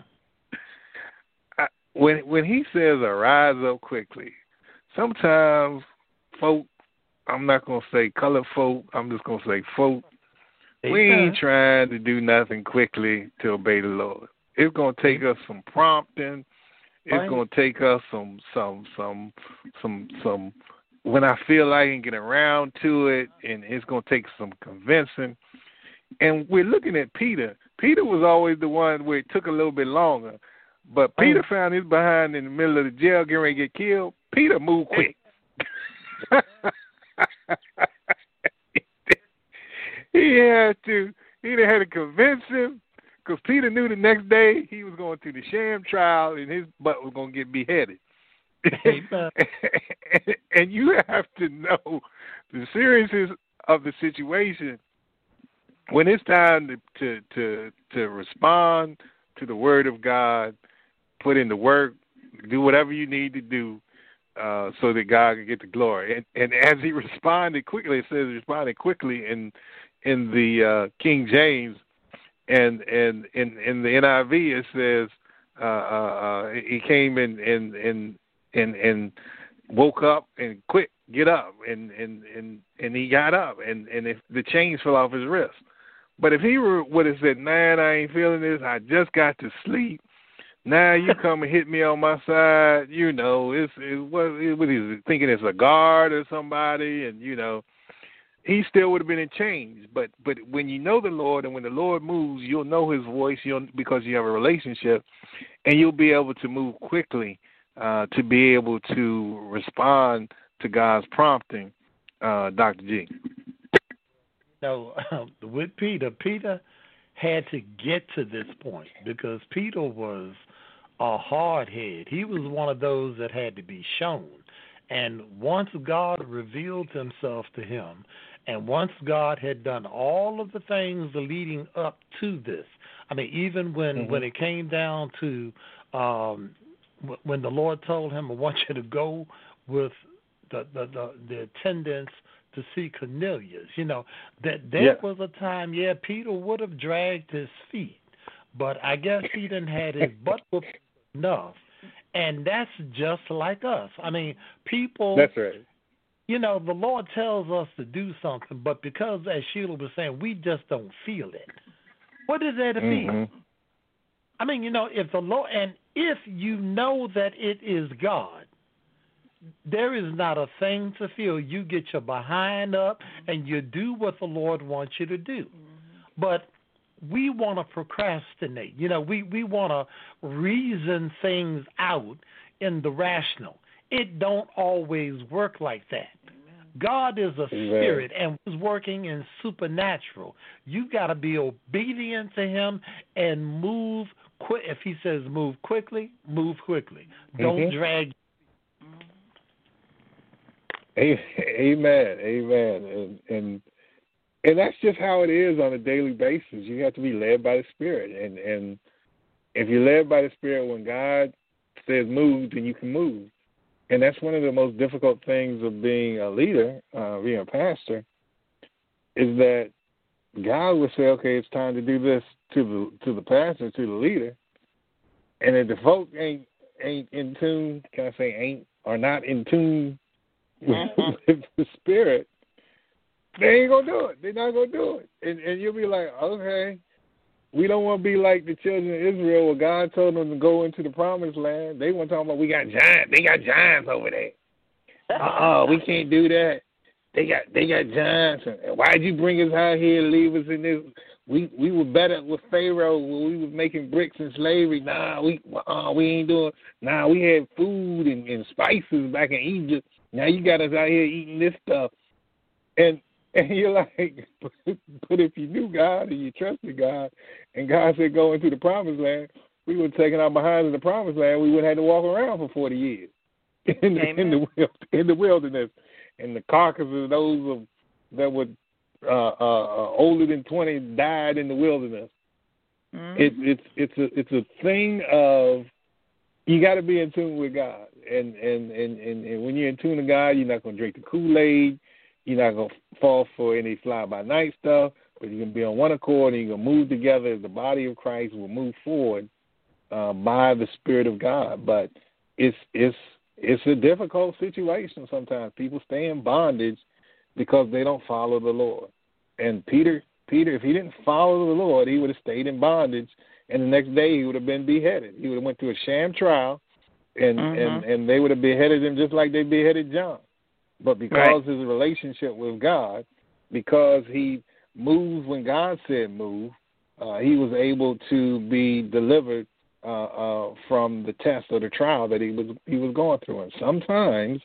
I, when, when he says rise up quickly, sometimes folk, I'm not going to say colored folk. I'm just going to say folk. We ain't trying to do nothing quickly to obey the Lord. It's going to take us some prompting. It's going to take us some, some, some, some, some, when I feel like I can get around to it, and it's going to take some convincing. And we're looking at Peter. Peter was always the one where it took a little bit longer. But Peter found his behind in the middle of the jail getting ready to get killed. Peter moved quick. He had to, he had to convince him, because Peter knew the next day he was going to the sham trial and his butt was going to get beheaded. And you have to know the seriousness of the situation when it's time to, to, to, to respond to the word of God, put in the work, do whatever you need to do. Uh, so that God can get the glory. And, and as he responded quickly, it says he responded quickly in in the uh, King James, and and in, in the N I V it says uh, uh, he came and and, and and and woke up and quick, get up, and, and, and, and he got up, and, and if the chains fell off his wrist. But if he were, would have said, man, I ain't feeling this, I just got to sleep, now you come and hit me on my side, you know, it's, it, what, it, what is it, thinking it's a guard or somebody, and, you know, he still would have been in chains. But but when you know the Lord, and when the Lord moves, you'll know his voice, you'll, because you have a relationship, and you'll be able to move quickly uh, to be able to respond to God's prompting, uh, Doctor G. No, with Peter, Peter had to get to this point because Peter was a hard head. He was one of those that had to be shown. And once God revealed himself to him, and once God had done all of the things leading up to this, I mean, even when, mm-hmm. when it came down to um, when the Lord told him, I want you to go with the, the, the, the attendants to see Cornelius. You know, that there Yeah. was a time, yeah, Peter would have dragged his feet, but I guess he didn't had his butt whooped enough. And that's just like us. I mean, people. That's right. You know, the Lord tells us to do something, but because, as Sheila was saying, we just don't feel it. What is there to Mm-hmm. feel? I mean, you know, if the Lord, and if you know that it is God, there is not a thing to feel. You get your behind up and you do what the Lord wants you to do. But we want to procrastinate. You know, we, we want to reason things out in the rational. It don't always work like that. God is a spirit and is working in supernatural. You got to be obedient to him and move quick. If he says move quickly, move quickly. Don't Mm-hmm. drag. Amen. Amen. And, and and that's just how it is on a daily basis. You have to be led by the Spirit. And, and if you're led by the Spirit, when God says move, then you can move. And that's one of the most difficult things of being a leader, uh, being a pastor, is that God will say, okay, it's time to do this to the to the pastor, to the leader. And if the folk ain't ain't in tune, can I say ain't, or not in tune with, with the Spirit, they ain't going to do it. They're not going to do it. And, and you'll be like, okay, we don't want to be like the children of Israel where God told them to go into the promised land. They want to talk about we got giants. They got giants over there. Uh-uh, we can't do that. They got they got giants. And why'd you bring us out here and leave us in this? We we were better with Pharaoh when we was making bricks in slavery. Nah, we uh, we ain't doing. Nah, we had food and, and spices back in Egypt. Now you got us out here eating this stuff. And And you're like, but if you knew God and you trusted God, and God said go into the promised land, we would have taken our behinds in the promised land. We wouldn't have to walk around for forty years in the, in the in the wilderness, and the carcasses of those of, that were uh, uh, older than twenty died in the wilderness. Mm-hmm. It, it's it's a it's a thing of you got to be in tune with God, and and, and, and and when you're in tune with God, you're not going to drink the Kool-Aid. You're not going to fall for any fly-by-night stuff, but you're going to be on one accord and you're going to move together as the body of Christ will move forward uh, by the Spirit of God. But it's it's it's a difficult situation sometimes. People stay in bondage because they don't follow the Lord. And Peter, Peter, if he didn't follow the Lord, he would have stayed in bondage, and the next day he would have been beheaded. He would have went through a sham trial, and, mm-hmm. and, and they would have beheaded him just like they beheaded John. But because right. his relationship with God, because he moved when God said move, uh, he was able to be delivered uh, uh, from the test or the trial that he was he was going through. And sometimes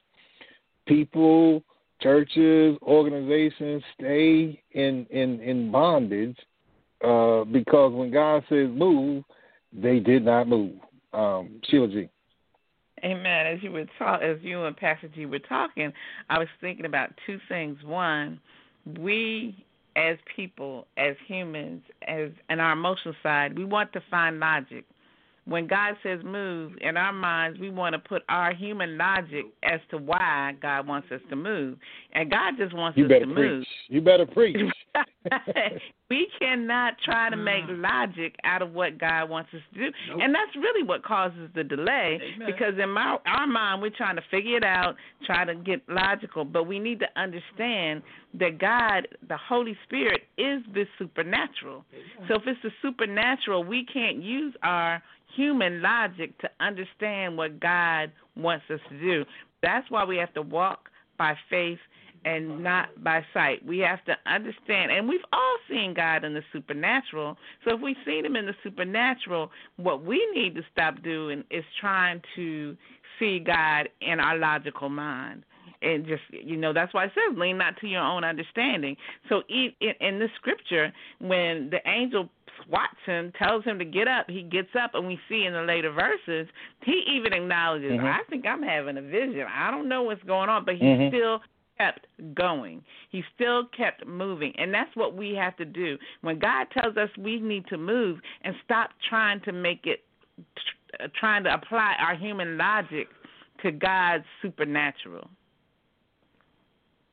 people, churches, organizations stay in in, in bondage uh, because when God says move, they did not move. Um, Sheila G. Amen. As you were talk, as you and Pastor G were talking, I was thinking about two things. One, we as people, as humans, as in our emotional side, we want to find logic. When God says move, in our minds, we want to put our human logic as to why God wants us to move. And God just wants you us better to preach. move. You better preach. We cannot try to make logic out of what God wants us to do. Nope. And that's really what causes the delay. Amen. Because in my, our mind, we're trying to figure it out, try to get logical. But we need to understand that God, the Holy Spirit, is the supernatural. Amen. So if it's the supernatural, we can't use our human logic to understand what God wants us to do. That's why we have to walk by faith and not by sight. We have to understand, and we've all seen God in the supernatural. So if we've seen him in the supernatural, what we need to stop doing is trying to see God in our logical mind. And just, you know, that's why it says, lean not to your own understanding. So in, in this scripture, when the angel swats him, tells him to get up, he gets up, and we see in the later verses, he even acknowledges, mm-hmm. I think I'm having a vision. I don't know what's going on, but he mm-hmm. still kept going. He still kept moving. And that's what we have to do. When God tells us we need to move and stop trying to make it, trying to apply our human logic to God's supernatural.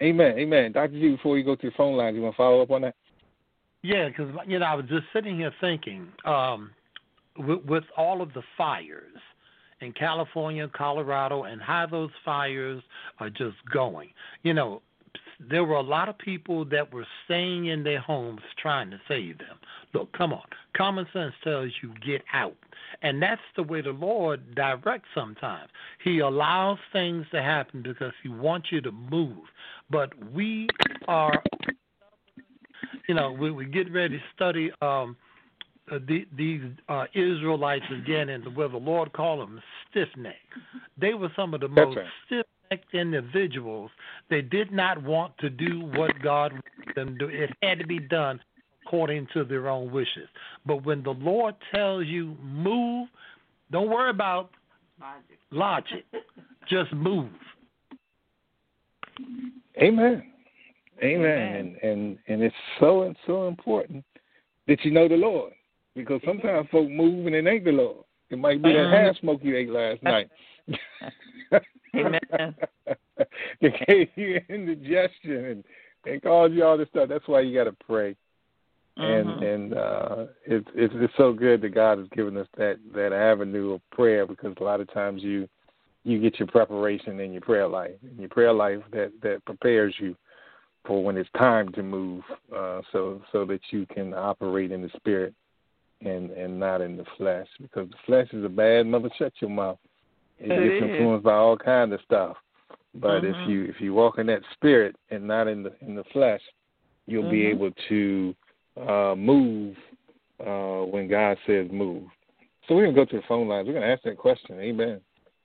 Amen. Amen. Doctor G, before you go to the phone line, you want to follow up on that? Yeah, because, you know, I was just sitting here thinking, um, with, with all of the fires in California, Colorado, and how those fires are just going, you know, there were a lot of people that were staying in their homes trying to save them. Look, come on. Common sense tells you get out. And that's the way the Lord directs sometimes. He allows things to happen because he wants you to move. But we are, you know, we, we get ready to study um, uh, the, these uh, Israelites again, and where the Lord called them stiff-necked. They were some of the That's most right. stiff-necked individuals. They did not want to do what God wanted them to do. It had to be done according to their own wishes. But when the Lord tells you move, don't worry about logic. logic. Just move. Amen. Amen. Amen. And, and and it's so and so important that you know the Lord. Because sometimes folk move and it ain't the Lord. It might be that half smoke you ate last night. Amen. They gave you indigestion and, and caused you all this stuff. That's why you got to pray. And Mm-hmm. and uh, it's it's it's so good that God has given us that, that avenue of prayer, because a lot of times you you get your preparation in your prayer life, in your prayer life that, that prepares you for when it's time to move, uh, so so that you can operate in the spirit and, and not in the flesh, because the flesh is a bad mother. Shut your mouth. It, It gets is. influenced by all kinds of stuff. But Mhm. if you if you walk in that spirit and not in the in the flesh, you'll Mhm. be able to uh, move uh, when God says move. So we're gonna go to the phone lines. We're gonna ask that question. Amen.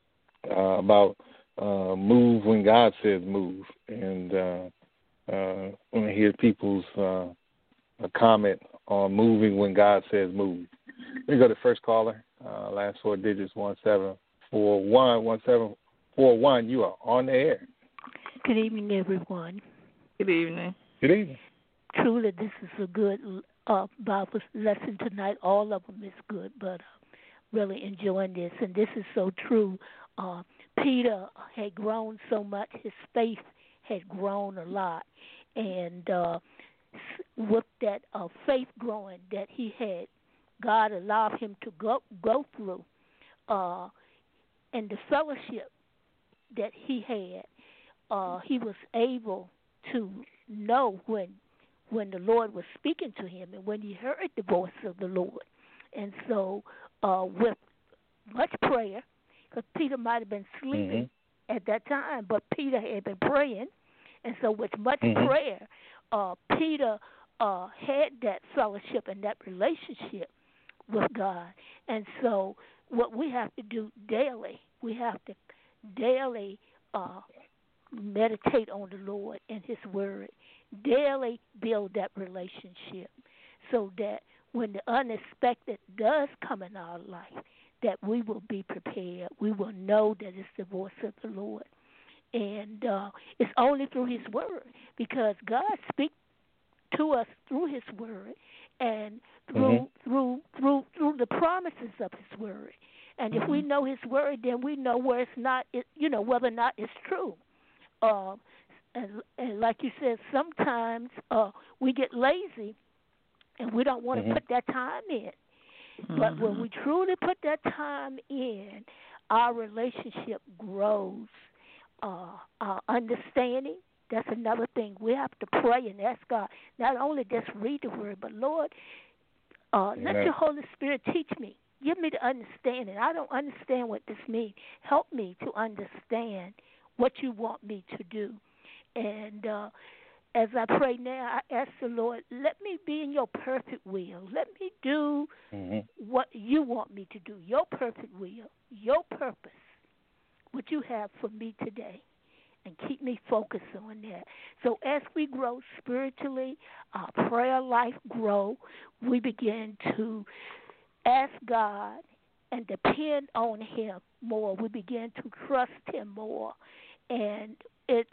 Uh, about uh, move when God says move, and uh, uh, want to hear people's uh, a comment on moving when God says move. Let me go to the first caller. Uh, last four digits one seven four one one seven four one. You are on the air. Good evening, everyone. Good evening. Good evening. Truly, this is a good uh, Bible lesson tonight. All of them is good, but uh, really enjoying this. And this is so true. Uh, Peter had grown so much. His faith had grown a lot. And uh, with that uh, faith growing that he had, God allowed him to go, go through. Uh, and the fellowship that he had, uh, he was able to know when when the Lord was speaking to him and when he heard the voice of the Lord. And so uh, with much prayer, because Peter might have been sleeping mm-hmm. at that time, but Peter had been praying. And so with much mm-hmm. prayer, uh, Peter uh, had that fellowship and that relationship with God. And so what we have to do daily, we have to daily uh, meditate on the Lord and his word, daily build that relationship so that when the unexpected does come in our life, that we will be prepared. We will know that it's the voice of the Lord. And uh, it's only through his word, because God speaks to us through his word and through mm-hmm. through through through the promises of his word. And mm-hmm. if we know his word, then we know where it's not, you know, whether or not it's true. Uh, and, and like you said, sometimes uh, we get lazy and we don't want to mm-hmm. put that time in. Mm-hmm. But when we truly put that time in, our relationship grows. Uh, our understanding, that's another thing. We have to pray and ask God, not only just read the word, but Lord, uh, let your Holy Spirit teach me. Give me the understanding. I don't understand what this means. Help me to understand what you want me to do. And uh, as I pray now, I ask the Lord, let me be in your perfect will. Let me do mm-hmm. what you want me to do, your perfect will, your purpose, what you have for me today, and keep me focused on that. So as we grow spiritually, our prayer life grow, we begin to ask God and depend on him more. We begin to trust him more. And it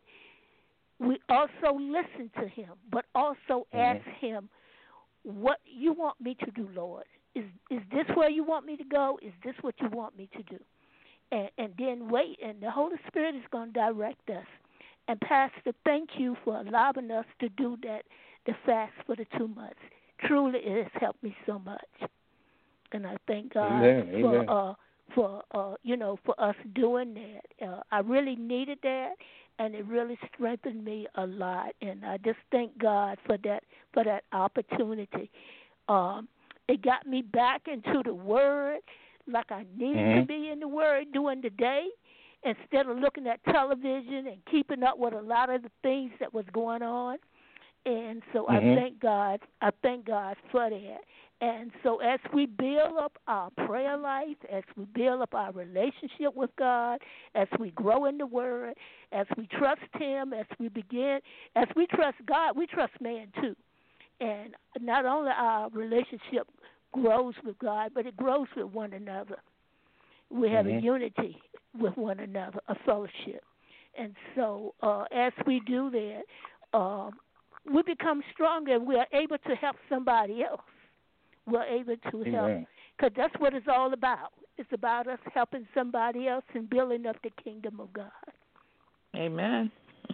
we also listen to him, but also mm-hmm. ask him, what you want me to do, Lord? Is is this where you want me to go? Is this what you want me to do? And, and then wait, and the Holy Spirit is going to direct us. And Pastor, thank you for allowing us to do that, the fast for the two months. Truly, it has helped me so much. And I thank God Amen. for Amen. uh for uh you know for us doing that. Uh, I really needed that, and it really strengthened me a lot. And I just thank God for that for that opportunity. Um, it got me back into the Word, like I needed mm-hmm. to be in the Word during the day, instead of looking at television and keeping up with a lot of the things that was going on. And so mm-hmm. I thank God. I thank God for that. And so as we build up our prayer life, as we build up our relationship with God, as we grow in the Word, as we trust Him, as we begin, as we trust God, we trust man too. And not only our relationship grows with God, but it grows with one another. We have mm-hmm. a unity with one another, a fellowship. And so uh, as we do that, um, we become stronger and we are able to help somebody else. We're able to help, because that's what it's all about. It's about us helping somebody else and building up the kingdom of God. Amen.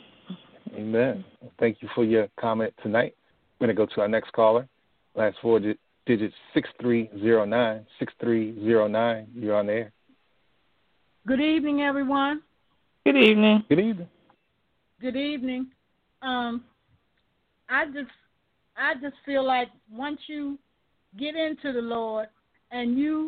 Amen. Thank you for your comment tonight. We're going to go to our next caller. Last four di- digits, six three zero nine. six three zero nine. You're on the air. Good evening, everyone. Good evening. Good evening. Good evening. Um, I just, I just feel like once you get into the Lord and you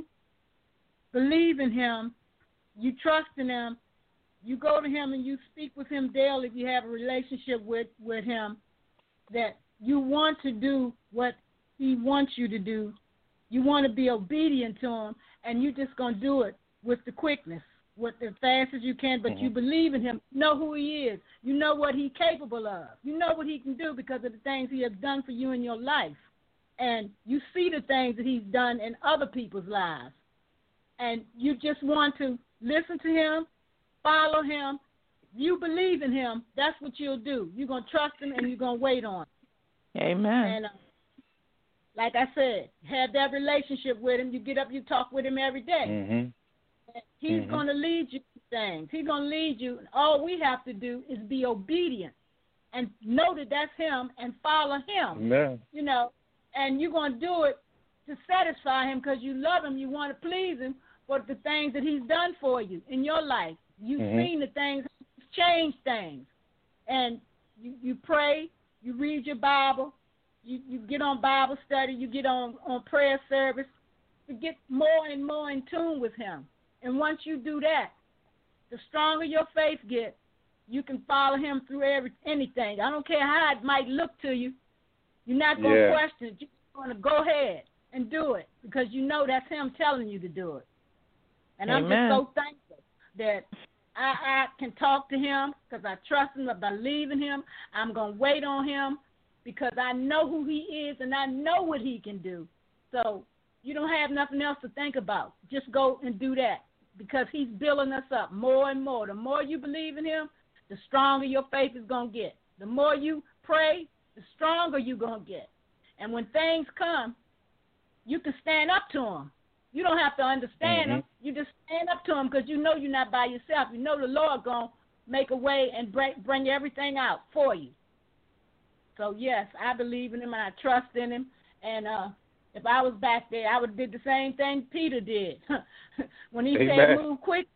believe in Him, you trust in Him, you go to Him and you speak with Him daily if you have a relationship with, with Him, that you want to do what He wants you to do. You want to be obedient to Him, and you're just going to do it with the quickness, with as fast as you can, but mm-hmm. you believe in Him. You know who He is. You know what He's capable of. You know what He can do because of the things He has done for you in your life. And you see the things that He's done in other people's lives. And you just want to listen to Him, follow Him. You believe in Him, that's what you'll do. You're going to trust Him and you're going to wait on Him. Amen. And uh, like I said, have that relationship with Him. You get up, you talk with Him every day. Mm-hmm. He's mm-hmm. going to lead you to things. He's going to lead you. All we have to do is be obedient and know that that's Him and follow Him. Amen. You know. And you're going to do it to satisfy Him because you love Him. You want to please Him for the things that He's done for you in your life. You've mm-hmm. seen the things, He's changed things. And you, you pray, you read your Bible, you, you get on Bible study, you get on, on prayer service to get more and more in tune with Him. And once you do that, the stronger your faith gets, you can follow Him through every anything. I don't care how it might look to you. You're not going to yeah. question it. You're going to go ahead and do it because you know that's Him telling you to do it. And Amen. I'm just so thankful that I, I can talk to Him because I trust Him, I believe in Him. I'm going to wait on Him because I know who He is and I know what He can do. So you don't have nothing else to think about. Just go and do that because He's building us up more and more. The more you believe in Him, the stronger your faith is going to get. The more you pray, the stronger you're going to get. And when things come, you can stand up to them. You don't have to understand mm-hmm. them. You just stand up to them because you know you're not by yourself. You know the Lord going to make a way and bring, bring everything out for you. So, yes, I believe in Him and I trust in Him. And uh, if I was back there, I would have did the same thing Peter did. When he Amen. said move quick,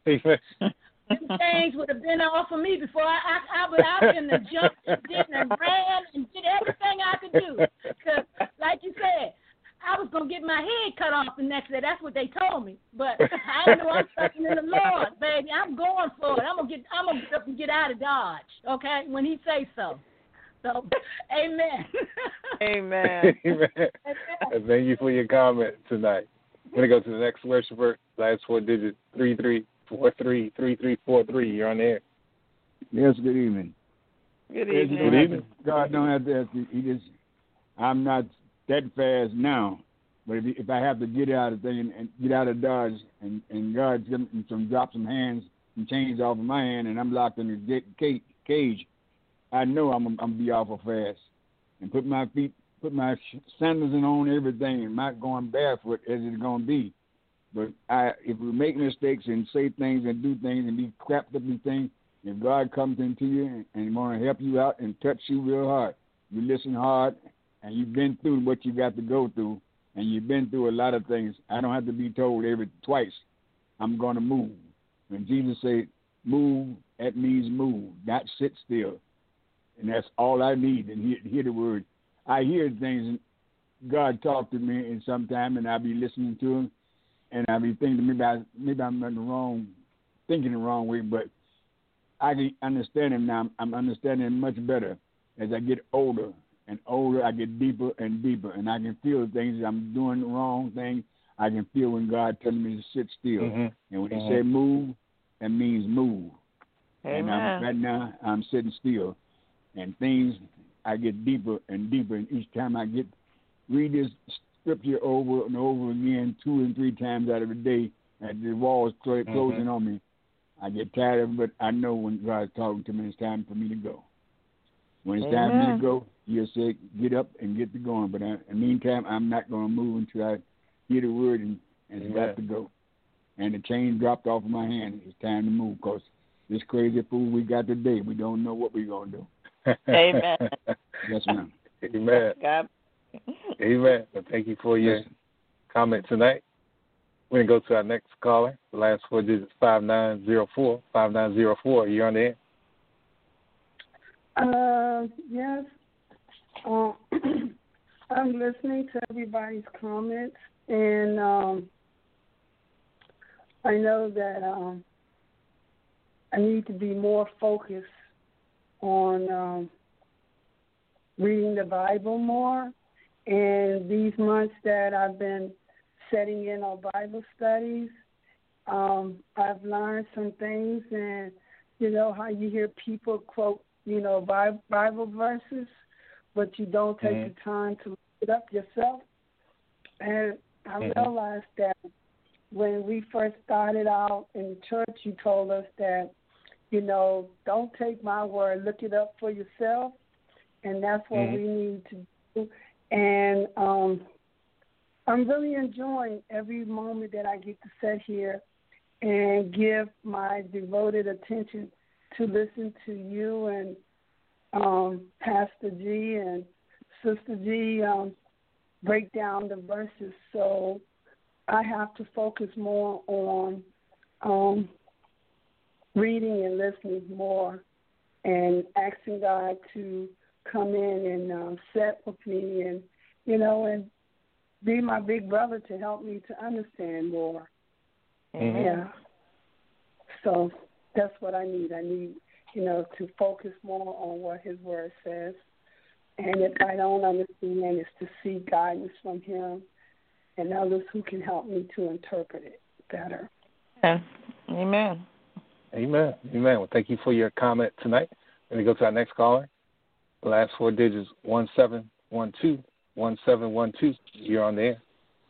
things would have been all for me before I I, I would I been and jumped and did and ran and did everything I could do. Because, like you said, I was going to get my head cut off the next day. That's what they told me. But I knew I'm trusting in the Lord, baby. I'm going for it. I'm going to get I'm gonna get up and get out of Dodge, okay, when He says so. So, amen. Amen. Amen. Amen. Thank you for your comment tonight. We're going to go to the next worshiper. Last four digits, three three four three three three four three. You're on the air. Yes, good evening. Good evening. Good evening. God don't have to. He just. I'm not that fast now, but if, if I have to get out of thing and, and get out of Dodge, and and God give me some drop some hands and chains off of my hand, and I'm locked in the cage, I know I'm I'm gonna be awful fast, and put my feet, put my sandals in on everything, and not going barefoot as it's gonna be. But I, if we make mistakes and say things and do things and be crapped up these things, If God comes into you and, and want to help you out and touch you real hard, you listen hard, and you've been through what you got to go through, and you've been through a lot of things. I don't have to be told every twice, I'm going to move. When Jesus said, move, that means move, not sit still. And that's all I need, and hear, hear the word. I hear things, and God talk to me in some time, and I'll be listening to him, and I'll be thinking, maybe, I, maybe I'm in the wrong, thinking the wrong way, but I can understand him now. I'm understanding him much better. As I get older and older, I get deeper and deeper, and I can feel the things that I'm doing the wrong thing. I can feel when God tells me to sit still. Mm-hmm. And when mm-hmm. he said move, that means move. Amen. And I'm, right now, I'm sitting still. And things, I get deeper and deeper, and each time I get, read this scripture over and over again, two and three times out of the day, as the walls closing mm-hmm. on me, I get tired of it, but I know when God's talking to me, it's time for me to go. When it's Amen. time for me to go, he'll say, get up and get to going. But I, in the meantime, I'm not going to move until I hear the word and, and it's got to go. And the chain dropped off of my hand. It's time to move because this crazy fool we got today, we don't know what we're going to do. Amen. Yes, ma'am. Amen. God. Amen. Well, thank you for your comment tonight. We're going to go to our next caller. The last four digits, five nine zero four. five nine zero four. You're on the air. Uh, yes. Uh, I'm listening to everybody's comments, and um, I know that um, I need to be more focused on um, reading the Bible more. And these months that I've been setting in on Bible studies, um, I've learned some things, and you know how you hear people quote, you know, Bible verses, but you don't take mm-hmm. the time to look it up yourself. And I mm-hmm. realized that when we first started out in the church, you told us that, you know, don't take my word, look it up for yourself, and that's what mm-hmm. we need to do. And um, I'm really enjoying every moment that I get to sit here and give my devoted attention to listen to you and um, Pastor G and Sister G um, break down the verses. So I have to focus more on um, reading and listening more and asking God to come in and um, sit with me and, you know, and be my big brother to help me to understand more. Mm-hmm. Yeah. So that's what I need. I need, you know, to focus more on what his word says. And if I don't understand, it's to seek guidance from him and others who can help me to interpret it better. Yeah. Amen. Amen. Amen. Well, thank you for your comment tonight. Let me go to our next caller. The last four digits, one seven one two. one seven one two. You're on the air.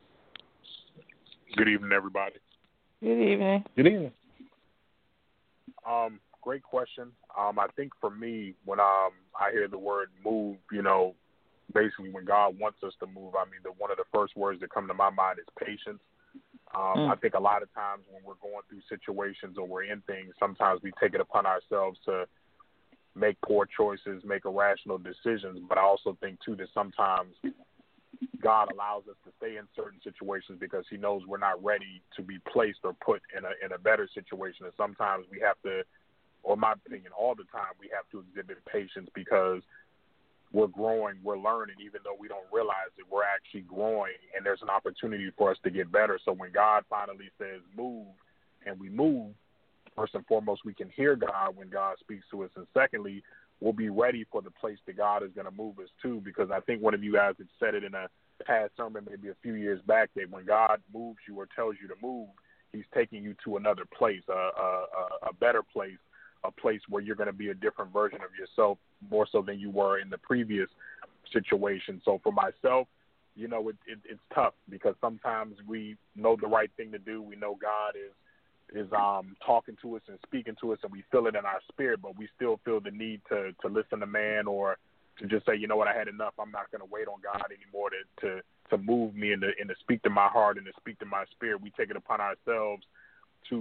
Good evening, everybody. Good evening. Good evening. Um, great question. Um, I think for me, when um, I hear the word move, you know, basically when God wants us to move, I mean, the, one of the first words that come to my mind is patience. Um, mm. I think a lot of times when we're going through situations or we're in things, sometimes we take it upon ourselves to make poor choices, make irrational decisions. But I also think, too, that sometimes God allows us to stay in certain situations because he knows we're not ready to be placed or put in a in a better situation. And sometimes we have to, or in my opinion, all the time, we have to exhibit patience because we're growing, we're learning, even though we don't realize that we're actually growing and there's an opportunity for us to get better. So when God finally says move and we move, first and foremost, we can hear God when God speaks to us. And secondly, we'll be ready for the place that God is going to move us to, because I think one of you guys had said it in a past sermon maybe a few years back that when God moves you or tells you to move, he's taking you to another place, a, a, a better place, a place where you're going to be a different version of yourself, more so than you were in the previous situation. So for myself, you know, it, it, it's tough because sometimes we know the right thing to do. We know God is is um, talking to us and speaking to us, and we feel it in our spirit, but we still feel the need to, to listen to man or to just say, you know what, I had enough. I'm not going to wait on God anymore to, to, to move me and to, and to speak to my heart and to speak to my spirit. We take it upon ourselves to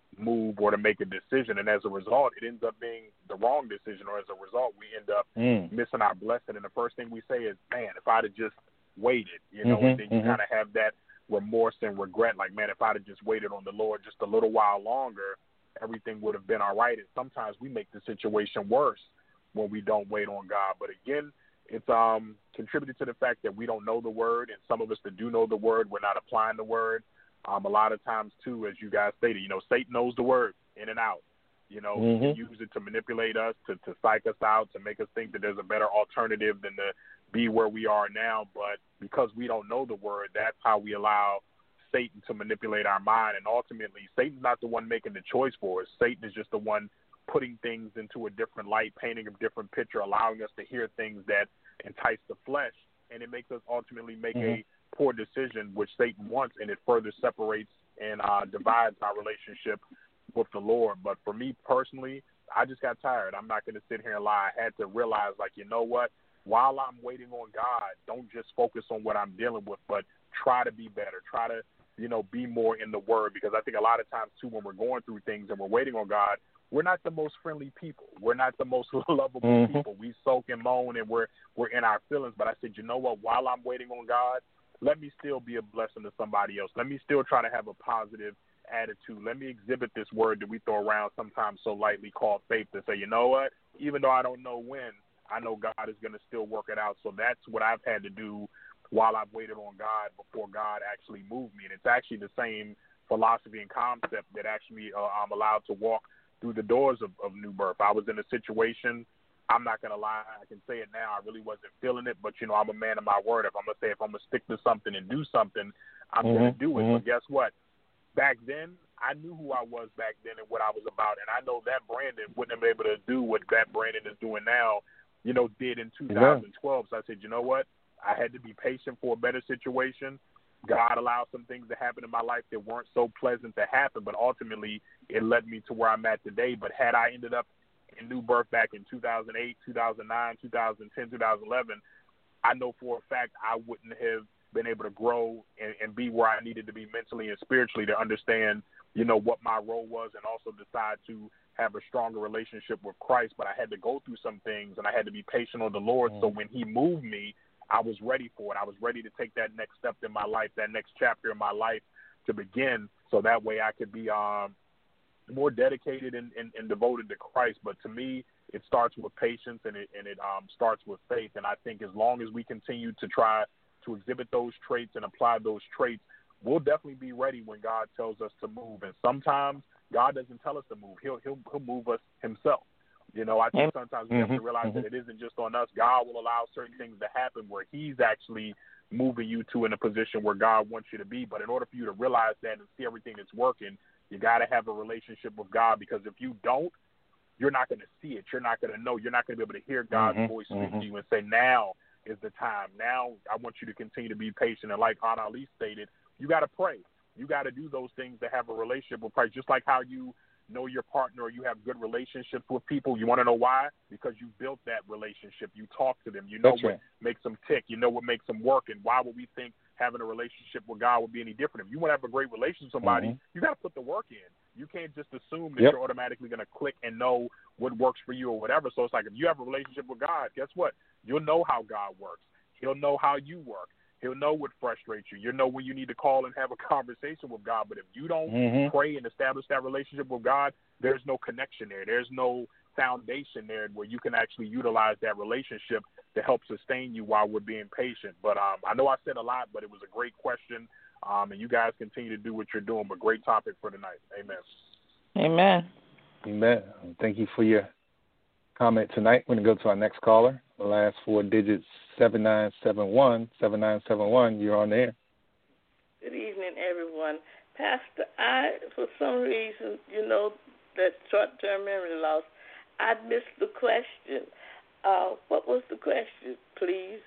move or to make a decision, and as a result, it ends up being the wrong decision, or as a result, we end up mm. missing our blessing. And the first thing we say is, man, if I'd have just waited, you know, mm-hmm, and then you mm-hmm. kind of have that remorse and regret, like, man, if I'd have just waited on the Lord just a little while longer, everything would have been all right. And sometimes we make the situation worse when we don't wait on God. But again, it's um contributed to the fact that we don't know the word, and some of us that do know the word, we're not applying the word. Um, a lot of times, too, as you guys stated, you know, Satan knows the word in and out. You know, mm-hmm. he can use it to manipulate us, to, to psych us out, to make us think that there's a better alternative than to be where we are now. But because we don't know the word, that's how we allow Satan to manipulate our mind. And ultimately, Satan's not the one making the choice for us. Satan is just the one putting things into a different light, painting a different picture, allowing us to hear things that entice the flesh. And it makes us ultimately make mm-hmm. a poor decision, which Satan wants, and it further separates and uh, divides our relationship with the Lord. But for me personally, I just got tired. I'm not going to sit here and lie. I had to realize, like, you know what? While I'm waiting on God, don't just focus on what I'm dealing with, but try to be better. Try to, you know, be more in the Word, because I think a lot of times, too, when we're going through things and we're waiting on God, we're not the most friendly people. We're not the most lovable mm-hmm. people. We soak and moan, and we're we're in our feelings. But I said, you know what? While I'm waiting on God, let me still be a blessing to somebody else. Let me still try to have a positive attitude. Let me exhibit this word that we throw around sometimes so lightly called faith, to say, you know what? Even though I don't know when, I know God is going to still work it out. So that's what I've had to do while I've waited on God before God actually moved me. And it's actually the same philosophy and concept that actually uh, I'm allowed to walk through the doors of, of New Birth. I was in a situation, I'm not going to lie, I can say it now, I really wasn't feeling it, but, you know, I'm a man of my word. If I'm going to say, if I'm going to stick to something and do something, I'm mm-hmm. going to do it. Mm-hmm. But guess what? Back then, I knew who I was back then and what I was about, and I know that Brandon wouldn't have been able to do what that Brandon is doing now, you know, did in two thousand twelve. Yeah. So I said, you know what? I had to be patient for a better situation. God allowed some things to happen in my life that weren't so pleasant to happen, but ultimately it led me to where I'm at today. But had I ended up in New Birth back in two thousand eight, two thousand nine, two thousand ten, two thousand eleven, I know for a fact I wouldn't have been able to grow and, and be where I needed to be mentally and spiritually to understand, you know, what my role was, and also decide to have a stronger relationship with Christ. But I had to go through some things, and I had to be patient on the Lord. Mm. So when he moved me, I was ready for it. I was ready to take that next step in my life, that next chapter in my life to begin, so that way I could be um, more dedicated and, and, and devoted to Christ. But to me, it starts with patience, and it, and it um, starts with faith. And I think as long as we continue to try to exhibit those traits and apply those traits, we'll definitely be ready when God tells us to move. And sometimes God doesn't tell us to move. He'll, he'll, he'll move us himself. You know, I think sometimes we mm-hmm. have to realize mm-hmm. that it isn't just on us. God will allow certain things to happen where he's actually moving you to in a position where God wants you to be. But in order for you to realize that and see everything that's working, you got to have a relationship with God, because if you don't, you're not going to see it. You're not going to know. You're not going to be able to hear God's mm-hmm. voice speak mm-hmm. to you and say, now is the time. Now I want you to continue to be patient. And like Anna Ali stated, you got to pray. You got to do those things to have a relationship with Christ, just like how you know your partner, or you have good relationships with people. You want to know why? Because you built that relationship. You talk to them. You know That's what right. makes them tick. You know what makes them work. And why would we think having a relationship with God would be any different? If you want to have a great relationship with somebody, mm-hmm. you got to put the work in. You can't just assume that yep. you're automatically going to click and know what works for you or whatever. So it's like, if you have a relationship with God, guess what? You'll know how God works. He'll know how you work. He'll know what frustrates you. You'll know when you need to call and have a conversation with God. But if you don't mm-hmm. pray and establish that relationship with God, there's no connection there. There's no foundation there where you can actually utilize that relationship to help sustain you while we're being patient. But um, I know I said a lot, but it was a great question, um, and you guys continue to do what you're doing. But great topic for tonight. Amen. Amen. Amen. Thank you for your comment tonight. We're going to go to our next caller. The last four digits, seven nine seven one. seven nine seven one. You're on the air. Good evening, everyone. Pastor, I, for some reason, you know, that short-term memory loss, I missed the question. Uh, what was the question, please?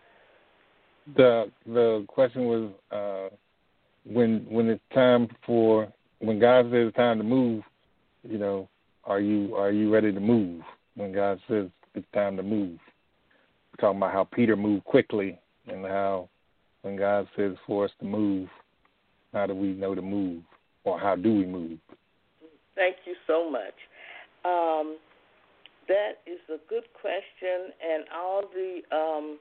The the question was uh, when when it's time for when God says it's time to move, you know, are you are you ready to move when God says it's time to move? We're talking about how Peter moved quickly, and how when God says for us to move, how do we know to move, or how do we move? Thank you so much. Um, that is a good question, and all the um,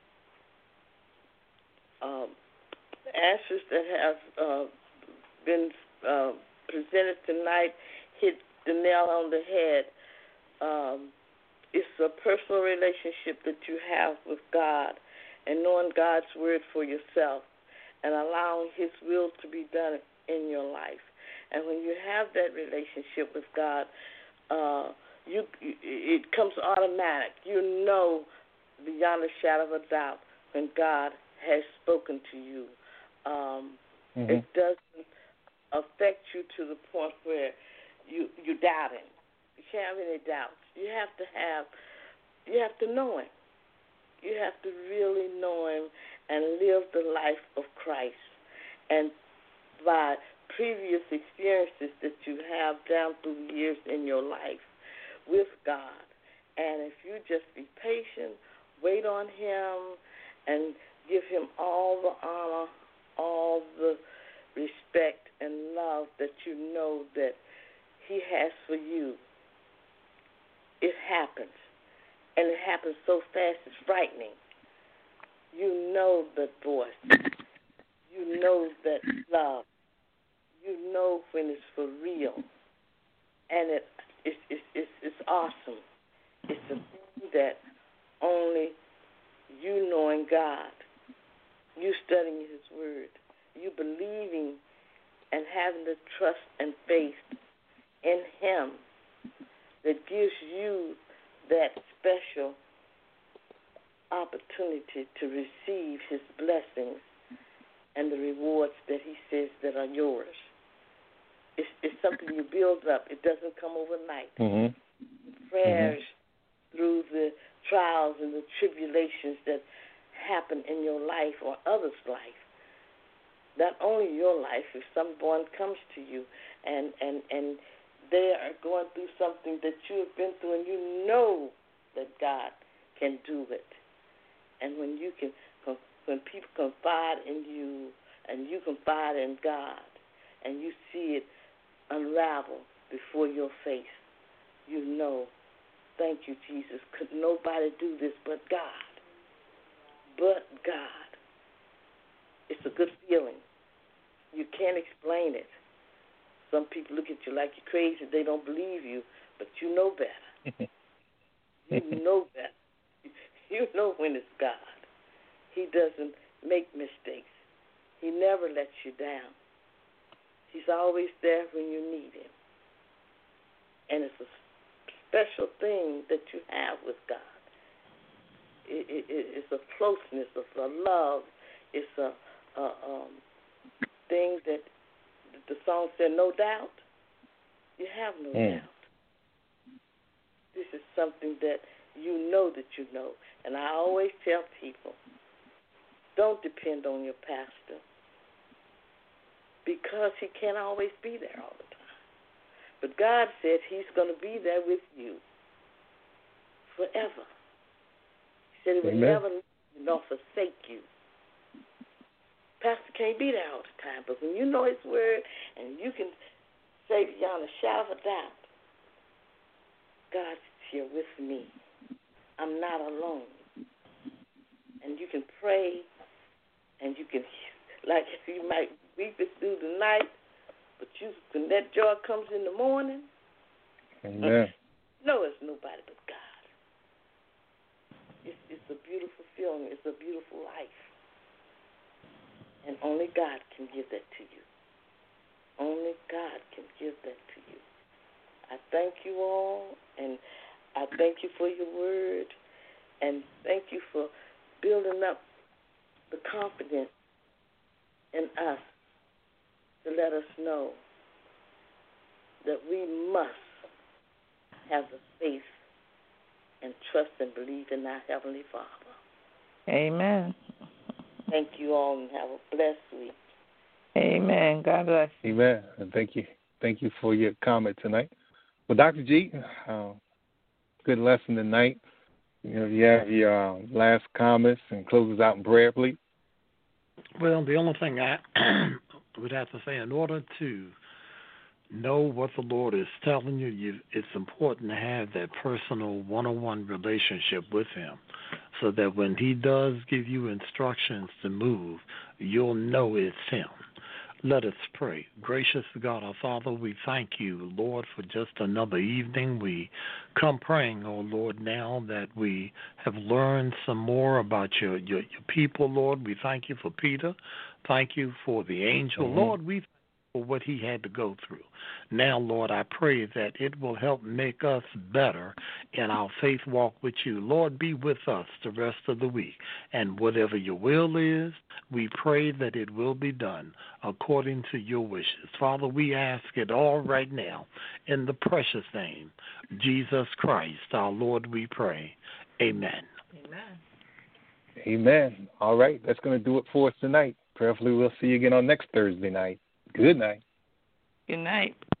um, answers that have uh, been uh, presented tonight hit the nail on the head. Um, it's a personal relationship that you have with God and knowing God's word for yourself and allowing his will to be done in your life. And when you have that relationship with God, uh, you it comes automatic. You know beyond a shadow of a doubt when God has spoken to you. Um, mm-hmm. It doesn't affect you to the point where you you doubt him. You can't have any doubts. You have to have, you have to know him. You have to really know him and live the life of Christ. And by previous experiences that you have down through the years in your life with God, and if you just be patient, wait on him, and give him all the honor, all the respect and love that you know that he has for you, it happens. And it happens so fast, it's frightening. You know the voice. You know that love. You know when it's for real. And it, it's, it's, it's, it's awesome. It's a thing that only you knowing God, you studying his word, you believing and having the trust and faith in him that gives you that special opportunity to receive his blessings and the rewards that he says that are yours. It's, it's something you build up. It doesn't come overnight. Mm-hmm. Prayers mm-hmm. through the trials and the tribulations that happen in your life or others' life. Not only your life, if someone comes to you and, and, and they are going through something that you have been through and you know that God can do it. And when you can, when people confide in you and you confide in God and you see it unravel before your face, you know, thank you, Jesus. Could nobody do this but God? But God. It's a good feeling. You can't explain it. Some people look at you like you're crazy. They don't believe you, but you know better. You know better. You know when it's God. He doesn't make mistakes. He never lets you down. He's always there when you need him. And it's a special thing that you have with God. It, it, it's a closeness, it's a love. It's a, a um, thing that the song said, no doubt. You have no mm. doubt. This is something that you know that you know. And I always tell people, don't depend on your pastor because he can't always be there all the time. But God said he's going to be there with you forever. He said he would Amen. never leave you nor forsake you. Pastor can't be there all the time, but when you know his word and you can say beyond a shadow of a doubt, God's here with me. I'm not alone. And you can pray and you can, like you might weep it through the night, but you when that joy comes in the morning, Amen. No, it's nobody but God. It's, it's a beautiful feeling. It's a beautiful life. And only God can give that to you. Only God can give that to you. I thank you all, and I thank you for your word, and thank you for building up the confidence in us to let us know that we must have the faith and trust and believe in our Heavenly Father. Amen. Thank you all and have a blessed week. Amen. God bless. Amen. And thank you. Thank you for your comment tonight. Well, Doctor G, uh, good lesson tonight. You know, you have your uh, last comments and closes out in prayer, please. Well, the only thing I would have to say, in order to know what the Lord is telling you. you. It's important to have that personal one-on-one relationship with him so that when he does give you instructions to move, you'll know it's him. Let us pray. Gracious God, our Father, we thank you, Lord, for just another evening. We come praying, oh Lord, now that we have learned some more about your, your, your people, Lord. We thank you for Peter. Thank you for the angel. Mm-hmm. Lord, we thank you for what he had to go through. Now, Lord, I pray that it will help make us better in our faith walk with you. Lord, be with us the rest of the week. And whatever your will is, we pray that it will be done according to your wishes. Father, we ask it all right now in the precious name, Jesus Christ, our Lord, we pray. Amen. Amen. Amen. All right, that's going to do it for us tonight. Prayerfully, we'll see you again on next Thursday night. Good night. Good night.